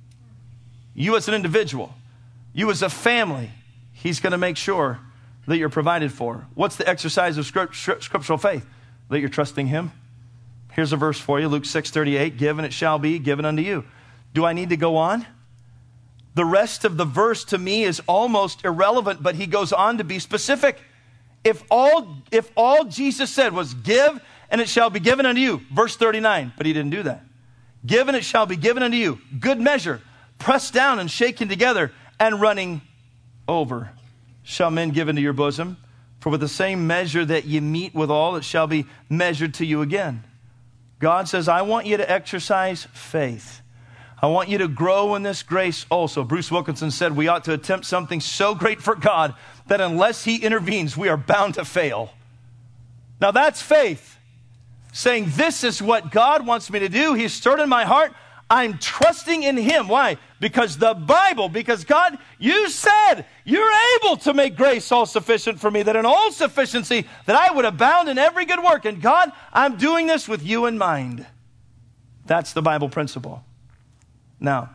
You as an individual. You as a family. He's going to make sure that you're provided for. What's the exercise of script, scriptural faith? That you're trusting him. Here's a verse for you, Luke six thirty-eight, give and it shall be given unto you. Do I need to go on? The rest of the verse to me is almost irrelevant, but he goes on to be specific. If all, if all Jesus said was give and it shall be given unto you, verse thirty-nine, but he didn't do that. Give and it shall be given unto you, good measure, pressed down and shaken together and running over, shall men give into your bosom. For with the same measure that ye meet withal, it shall be measured to you again. God says, I want you to exercise faith. I want you to grow in this grace also. Bruce Wilkinson said we ought to attempt something so great for God that unless he intervenes, we are bound to fail. Now that's faith. Saying this is what God wants me to do. He's stirred in my heart. I'm trusting in him. Why? Because the Bible, because God, you said you're able to make grace all sufficient for me, that in all sufficiency, that I would abound in every good work. And God, I'm doing this with you in mind. That's the Bible principle. Now,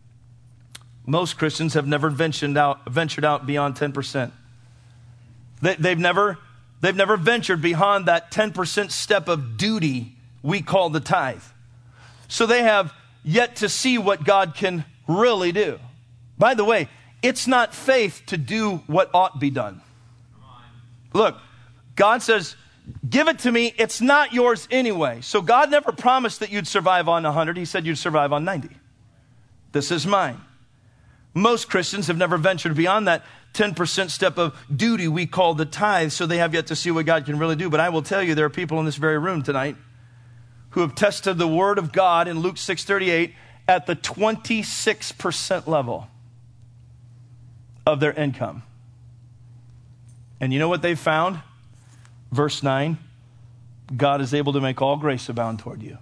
most Christians have never ventured out, ventured out beyond ten percent. They, they've never, they've never ventured beyond that ten percent step of duty we call the tithe. So they have yet to see what God can really do. By the way, it's not faith to do what ought be done. Look, God says, give it to me. It's not yours anyway. So God never promised that you'd survive on one hundred. He said you'd survive on ninety. This is mine. Most Christians have never ventured beyond that ten percent step of duty we call the tithe, so they have yet to see what God can really do. But I will tell you, there are people in this very room tonight who have tested the word of God in Luke six thirty-eight at the twenty-six percent level of their income. And you know what they found? Verse nine, God is able to make all grace abound toward you.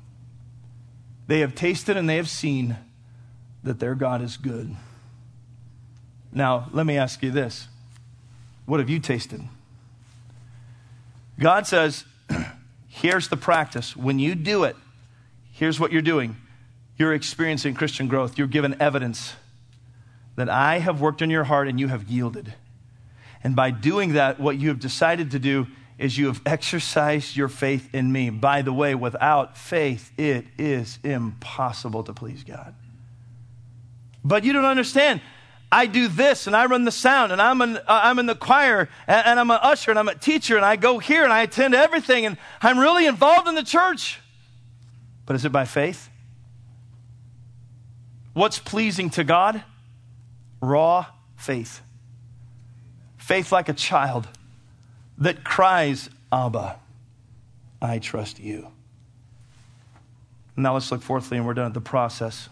They have tasted and they have seen that their God is good. Now, let me ask you this. What have you tasted? God says, here's the practice. When you do it, here's what you're doing. You're experiencing Christian growth. You're given evidence that I have worked in your heart and you have yielded. And by doing that, what you have decided to do is you have exercised your faith in me. By the way, without faith, it is impossible to please God. But you don't understand. I do this, and I run the sound, and I'm, an, uh, I'm in the choir, and, and I'm an usher, and I'm a teacher, and I go here, and I attend everything, and I'm really involved in the church. But is it by faith? What's pleasing to God? Raw faith. Faith like a child that cries, Abba, I trust you. Now let's look fourthly, and we're done at the process.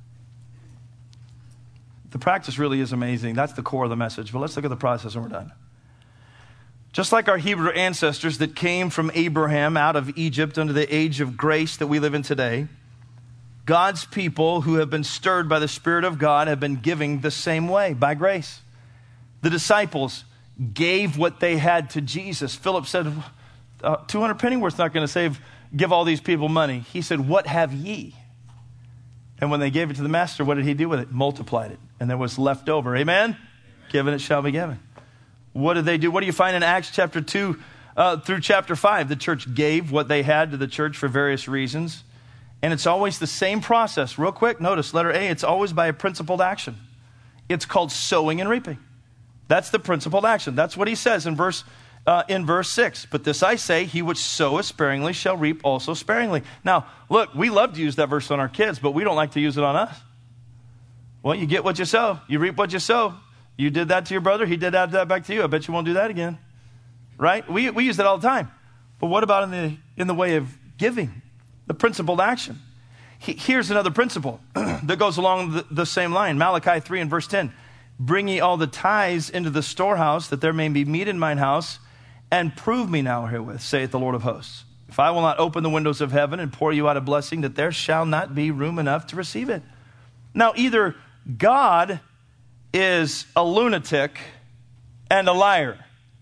The practice really is amazing. That's the core of the message. But let's look at the process and we're done. Just like our Hebrew ancestors that came from Abraham out of Egypt under the age of grace that we live in today, God's people who have been stirred by the Spirit of God have been giving the same way, by grace. The disciples gave what they had to Jesus. Philip said, uh, two hundred pennyworth's not going to save, give all these people money. He said, what have ye? And when they gave it to the master, what did he do with it? Multiplied it. And there was left over. Amen? Amen. Given it shall be given. What did they do? What do you find in Acts chapter two uh, through chapter five? The church gave what they had to the church for various reasons. And it's always the same process. Real quick, notice letter A, it's always by a principled action. It's called sowing and reaping. That's the principled action. That's what he says in verse Uh, in verse six, but this I say, he which soweth sparingly shall reap also sparingly. Now, look, we love to use that verse on our kids, but we don't like to use it on us. Well, you get what you sow. You reap what you sow. You did that to your brother. He did that, that back to you. I bet you won't do that again. Right? We, we use that all the time. But what about in the, in the way of giving? The principled action. He, here's another principle that goes along the, the same line. Malachi three and verse ten. Bring ye all the tithes into the storehouse, that there may be meat in mine house, and prove me now herewith, saith the Lord of hosts. If I will not open the windows of heaven and pour you out a blessing, that there shall not be room enough to receive it. Now, either God is a lunatic and a liar,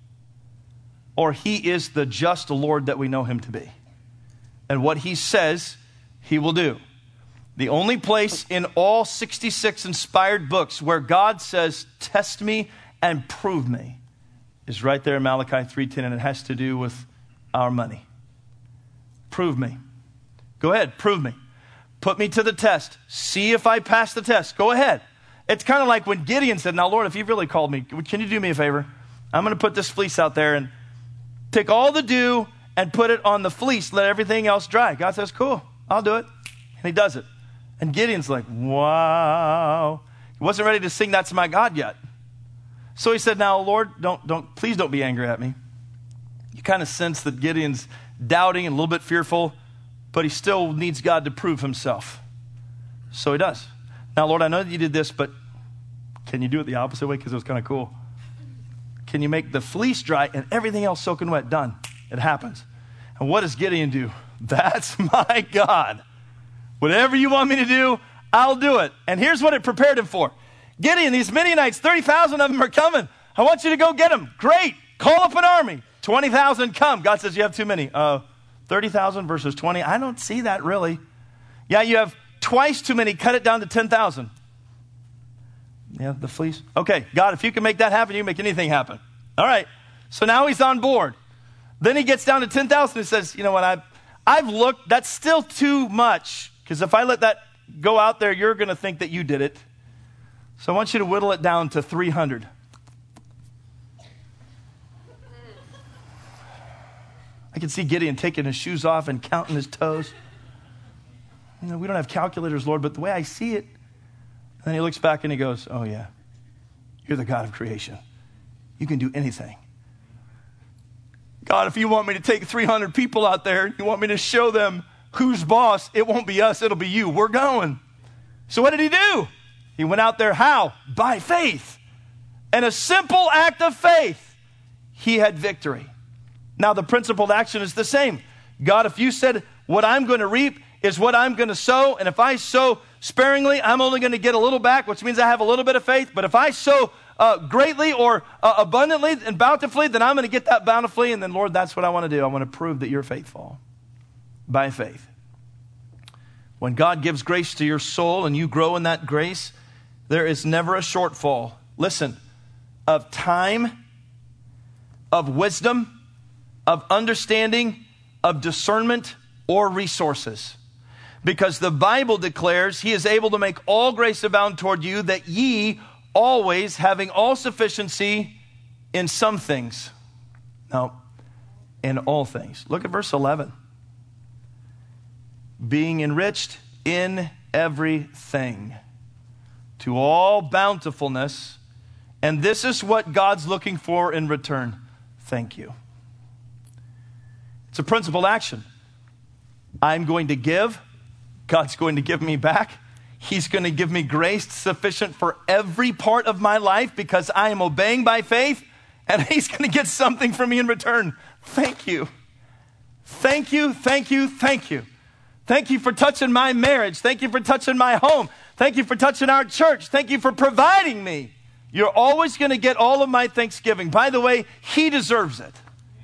or he is the just Lord that we know him to be. And what he says, he will do. The only place in all sixty-six inspired books where God says, test me and prove me, is right there in Malachi three ten, and it has to do with our money. Prove me. Go ahead, prove me. Put me to the test. See if I pass the test. Go ahead. It's kind of like when Gideon said, now, Lord, if you've really called me, can you do me a favor? I'm going to put this fleece out there and take all the dew and put it on the fleece. Let everything else dry. God says, cool, I'll do it. And he does it. And Gideon's like, wow. He wasn't ready to sing That's My God yet. So he said, now, Lord, don't, don't, please don't be angry at me. You kind of sense that Gideon's doubting and a little bit fearful, but he still needs God to prove himself. So he does. Now, Lord, I know that you did this, but can you do it the opposite way? Because it was kind of cool. Can you make the fleece dry and everything else soaking wet? Done. It happens. And what does Gideon do? That's my God. Whatever you want me to do, I'll do it. And here's what it prepared him for. Gideon, these Midianites, thirty thousand of them are coming. I want you to go get them. Great. Call up an army. twenty thousand come. God says you have too many. Uh, thirty thousand versus twenty. I don't see that really. Yeah, you have twice too many. Cut it down to ten thousand. Yeah, the fleece. Okay, God, if you can make that happen, you can make anything happen. All right. So now he's on board. Then he gets down to ten thousand and says, you know what, I've, I've looked. That's still too much. Because if I let that go out there, you're going to think that you did it. So I want you to whittle it down to three hundred. I can see Gideon taking his shoes off and counting his toes. You know, we don't have calculators, Lord, but the way I see it. And then he looks back and he goes, oh yeah, you're the God of creation. You can do anything. God, if you want me to take three hundred people out there, you want me to show them who's boss, it won't be us, it'll be you. We're going. So what did he do? He went out there, how? By faith. And a simple act of faith, he had victory. Now the principled action is the same. God, if you said what I'm going to reap is what I'm going to sow, and if I sow sparingly, I'm only going to get a little back, which means I have a little bit of faith. But if I sow uh, greatly or uh, abundantly and bountifully, then I'm going to get that bountifully. And then, Lord, that's what I want to do. I want to prove that you're faithful by faith. When God gives grace to your soul and you grow in that grace, there is never a shortfall. Listen, of time, of wisdom, of understanding, of discernment, or resources. Because the Bible declares he is able to make all grace abound toward you, that ye always having all sufficiency in some things. Now, in all things. Look at verse eleven. Being enriched in everything to all bountifulness. And this is what God's looking for in return. Thank you. It's a principled action. I'm going to give. God's going to give me back. He's going to give me grace sufficient for every part of my life because I am obeying by faith, and he's going to get something from me in return. Thank you. Thank you, thank you, thank you. Thank you for touching my marriage. Thank you for touching my home. Thank you for touching our church. Thank you for providing me. You're always going to get all of my thanksgiving. By the way, he deserves it.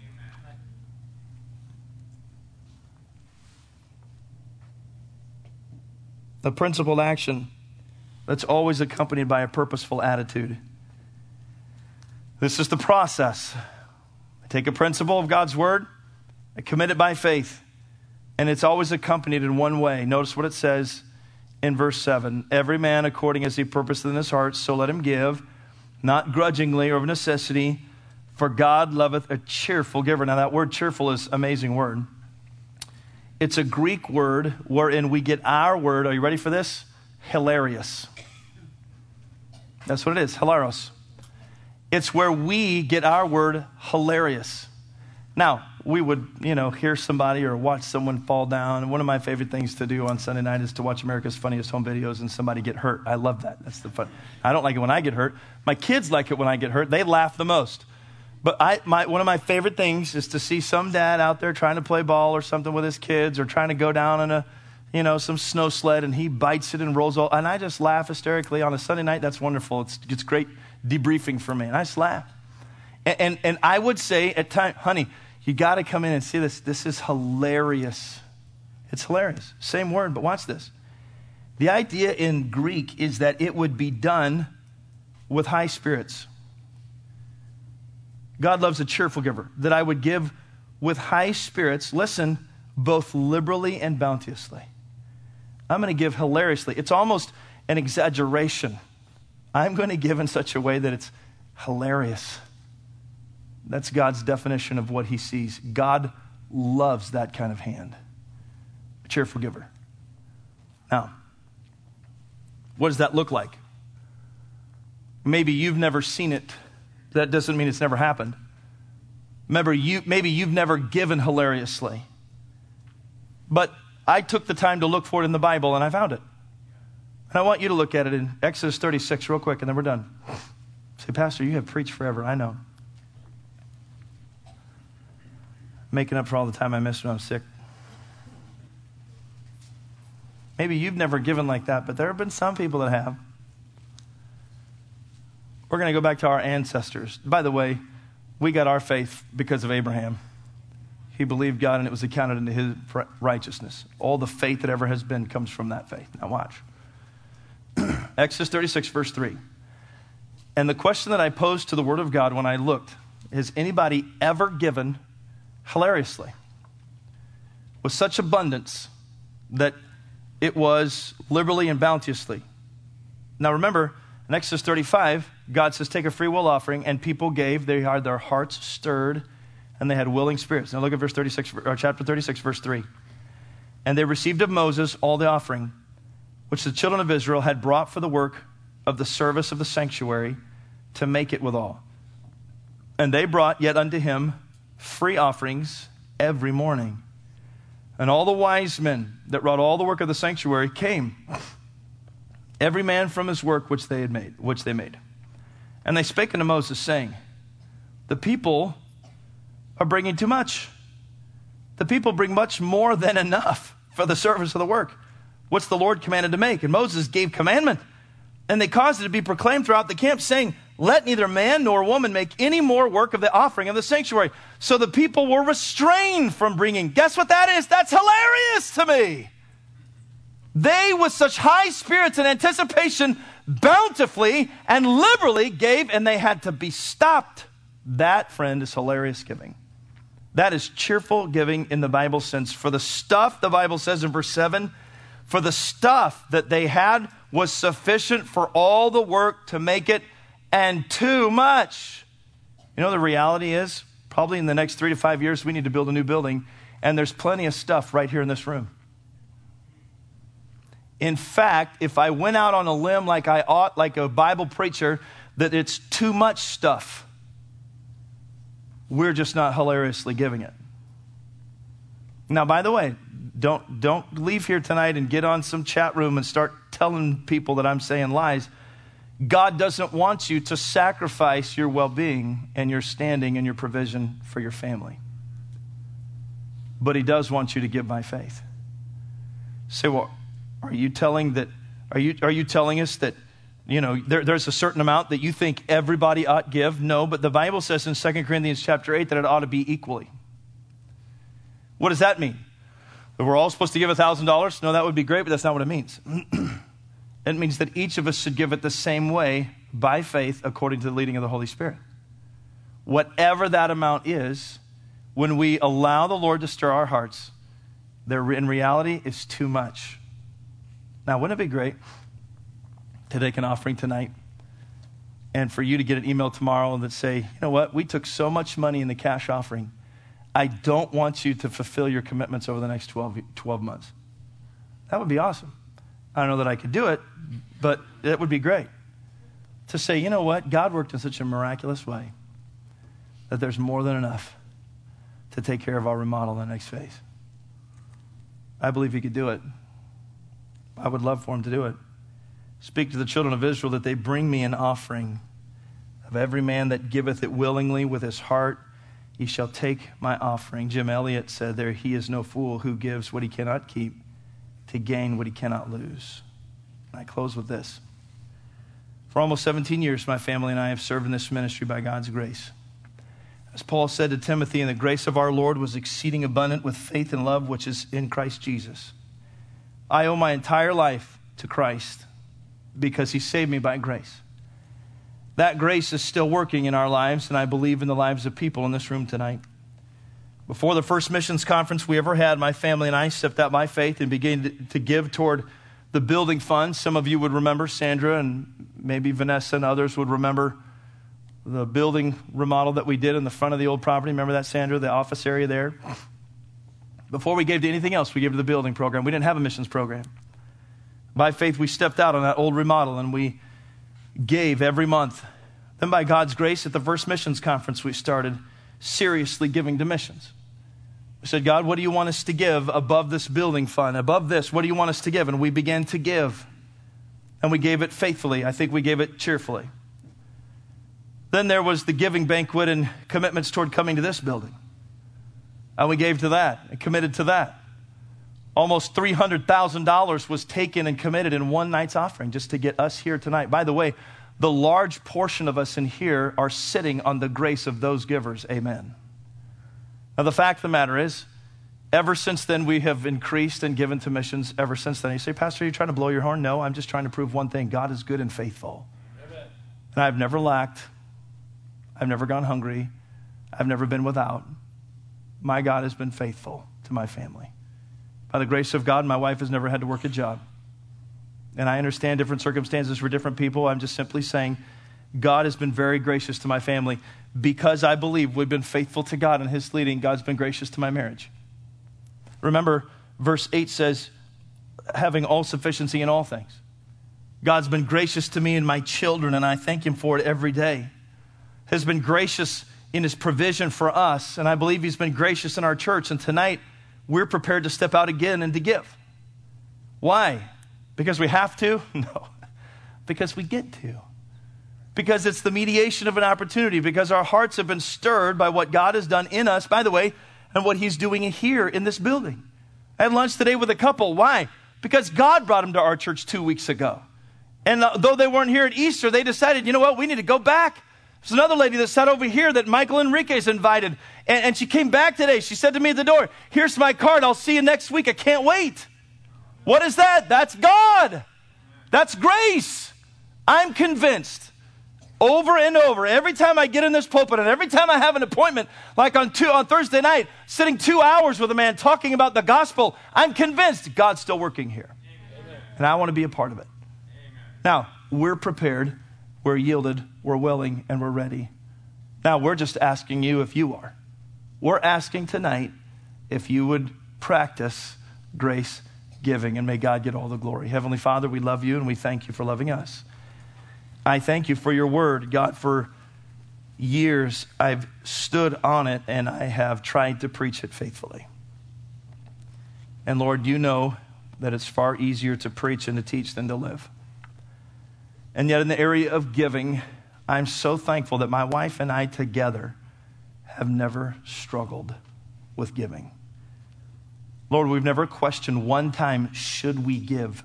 A principled action that's always accompanied by a purposeful attitude. This is the process. I take a principle of God's word, I commit it by faith, and it's always accompanied in one way. Notice what it says in verse seven. Every man according as he purposed in his heart, so let him give, not grudgingly or of necessity, for God loveth a cheerful giver. Now that word cheerful is an amazing word. It's a Greek word wherein we get our word. Are you ready for this? Hilarious. That's what it is, hilaros. It's where we get our word hilarious. Now, we would, you know, hear somebody or watch someone fall down. And one of my favorite things to do on Sunday night is to watch America's Funniest Home Videos and somebody get hurt. I love that. That's the fun. I don't like it when I get hurt. My kids like it when I get hurt. They laugh the most. But I, my, one of my favorite things is to see some dad out there trying to play ball or something with his kids or trying to go down on a, you know, some snow sled and he bites it and rolls all. And I just laugh hysterically on a Sunday night. That's wonderful. It's, it's great debriefing for me. And I just laugh. And, and, and I would say at times, honey, you got to come in and see this. This is hilarious. It's hilarious. Same word, but watch this. The idea in Greek is that it would be done with high spirits. God loves a cheerful giver, that I would give with high spirits, listen, both liberally and bounteously. I'm going to give hilariously. It's almost an exaggeration. I'm going to give in such a way that it's hilarious. That's God's definition of what he sees. God loves that kind of hand, a cheerful giver. Now, what does that look like? Maybe you've never seen it. That doesn't mean it's never happened. Remember, you, maybe you've never given hilariously. But I took the time to look for it in the Bible, and I found it. And I want you to look at it in Exodus thirty-six real quick, and then we're done. Say, Pastor, you have preached forever. I know. Making up for all the time I missed when I was sick. Maybe you've never given like that, but there have been some people that have. We're going to go back to our ancestors. By the way, we got our faith because of Abraham. He believed God and it was accounted into his righteousness. All the faith that ever has been comes from that faith. Now watch. Exodus thirty-six, verse three. And the question that I posed to the Word of God when I looked, has anybody ever given hilariously with such abundance that it was liberally and bounteously? Now remember, in Exodus thirty-five, God says, take a free will offering, and people gave. They had their hearts stirred, and they had willing spirits. Now look at verse thirty-six, or chapter thirty-six, verse three. And they received of Moses all the offering, which the children of Israel had brought for the work of the service of the sanctuary, to make it withal. And they brought yet unto him free offerings every morning. And all the wise men that wrought all the work of the sanctuary came, every man from his work which they had made, which they made. And they spake unto Moses, saying, the people are bringing too much. The people bring much more than enough for the service of the work, which the Lord commanded to make. And Moses gave commandment, and they caused it to be proclaimed throughout the camp, saying, let neither man nor woman make any more work of the offering of the sanctuary. So the people were restrained from bringing. Guess what that is? That's hilarious to me. They, with such high spirits and anticipation, bountifully and liberally gave, and they had to be stopped. That, friend, is hilarious giving. That is cheerful giving in the Bible sense. For the stuff, the Bible says in verse seven, for the stuff that they had was sufficient for all the work to make it, and too much. You know, the reality is, probably in the next three to five years, we need to build a new building, and there's plenty of stuff right here in this room. In fact, if I went out on a limb like I ought, like a Bible preacher, that it's too much stuff, we're just not hilariously giving it. Now, by the way, don't, don't leave here tonight and get on some chat room and start telling people that I'm saying lies. God doesn't want you to sacrifice your well-being and your standing and your provision for your family. But he does want you to give by faith. Say, well, are you telling that, are you, are you telling us that, you know, there, there's a certain amount that you think everybody ought give? No, but the Bible says in Second Corinthians chapter eight that it ought to be equally. What does that mean? That we're all supposed to give one thousand dollars? No, that would be great, but that's not what it means. It means that each of us should give it the same way by faith according to the leading of the Holy Spirit. Whatever that amount is, when we allow the Lord to stir our hearts, there in reality is too much. Now, wouldn't it be great to take an offering tonight and for you to get an email tomorrow that say, you know what, we took so much money in the cash offering. I don't want you to fulfill your commitments over the next twelve, twelve months. That would be awesome. I don't know that I could do it, but it would be great to say, you know what, God worked in such a miraculous way that there's more than enough to take care of our remodel in the next phase. I believe he could do it. I would love for him to do it. Speak to the children of Israel that they bring me an offering of every man that giveth it willingly with his heart. He shall take my offering. Jim Elliott said there, he is no fool who gives what he cannot keep to gain what he cannot lose. And I close with this. For almost seventeen years, my family and I have served in this ministry by God's grace. As Paul said to Timothy, and the grace of our Lord was exceeding abundant with faith and love, which is in Christ Jesus. I owe my entire life to Christ because he saved me by grace. That grace is still working in our lives, and I believe in the lives of people in this room tonight. Before the first missions conference we ever had, my family and I stepped out by faith and began to, to give toward the building fund. Some of you would remember, Sandra and maybe Vanessa and others would remember the building remodel that we did in the front of the old property. Remember that, Sandra, the office area there? Before we gave to anything else, we gave to the building program. We didn't have a missions program. By faith, we stepped out on that old remodel and we gave every month. Then by God's grace, at the first missions conference, we started seriously giving to missions. We said, God, what do you want us to give above this building fund? Above this, what do you want us to give? And we began to give. And we gave it faithfully. I think we gave it cheerfully. Then there was the giving banquet and commitments toward coming to this building. And we gave to that and committed to that. Almost three hundred thousand dollars was taken and committed in one night's offering just to get us here tonight. By the way, the large portion of us in here are sitting on the grace of those givers. Amen. Now, the fact of the matter is, ever since then, we have increased and given to missions ever since then. You say, Pastor, are you trying to blow your horn? No, I'm just trying to prove one thing. God is good and faithful. Amen. And I've never lacked. I've never gone hungry. I've never been without. My God has been faithful to my family. By the grace of God, my wife has never had to work a job. And I understand different circumstances for different people. I'm just simply saying God has been very gracious to my family because I believe we've been faithful to God and his leading. God's been gracious to my marriage. Remember, verse eight says, having all sufficiency in all things. God's been gracious to me and my children, and I thank him for it every day. Has been gracious in his provision for us, and I believe he's been gracious in our church. And tonight, we're prepared to step out again and to give. Why? Because we have to? No. Because we get to. Because it's the mediation of an opportunity. Because our hearts have been stirred by what God has done in us, by the way, and what he's doing here in this building. I had lunch today with a couple. Why? Because God brought them to our church two weeks ago. And uh, though they weren't here at Easter, they decided, you know what, we need to go back. There's another lady that sat over here that Michael Enriquez invited. And, and she came back today. She said to me at the door, here's my card. I'll see you next week. I can't wait. What is that? That's God. That's grace. I'm convinced over and over, every time I get in this pulpit and every time I have an appointment, like on, two, on Thursday night, sitting two hours with a man talking about the gospel, I'm convinced God's still working here. Amen. And I want to be a part of it. Amen. Now, we're prepared, we're yielded, we're willing, and we're ready. Now, we're just asking you if you are. We're asking tonight if you would practice grace giving, and may God get all the glory. Heavenly Father, we love you and we thank you for loving us. I thank you for your word. God, for years I've stood on it and I have tried to preach it faithfully. And Lord, you know that it's far easier to preach and to teach than to live. And yet in the area of giving, I'm so thankful that my wife and I together have never struggled with giving. Lord, we've never questioned one time, should we give?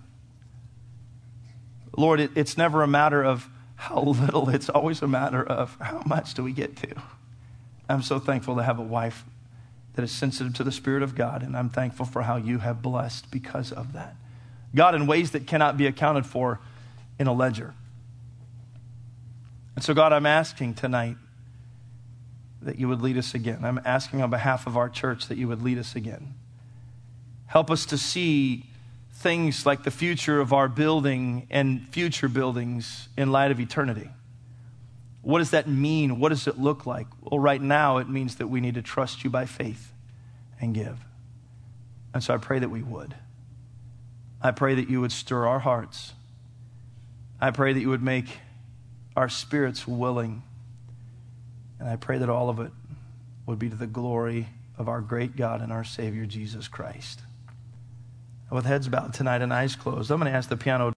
Lord, it, it's never a matter of how little. It's always a matter of how much do we get to. I'm so thankful to have a wife that is sensitive to the Spirit of God, and I'm thankful for how you have blessed because of that. God, in ways that cannot be accounted for in a ledger. And so, God, I'm asking tonight that you would lead us again. I'm asking on behalf of our church that you would lead us again. Help us to see things like the future of our building and future buildings in light of eternity. What does that mean? What does it look like? Well, right now it means that we need to trust you by faith and give. And so I pray that we would. I pray that you would stir our hearts. I pray that you would make our spirits willing. And I pray that all of it would be to the glory of our great God and our Savior, Jesus Christ. With heads bowed tonight and eyes closed, I'm going to ask the piano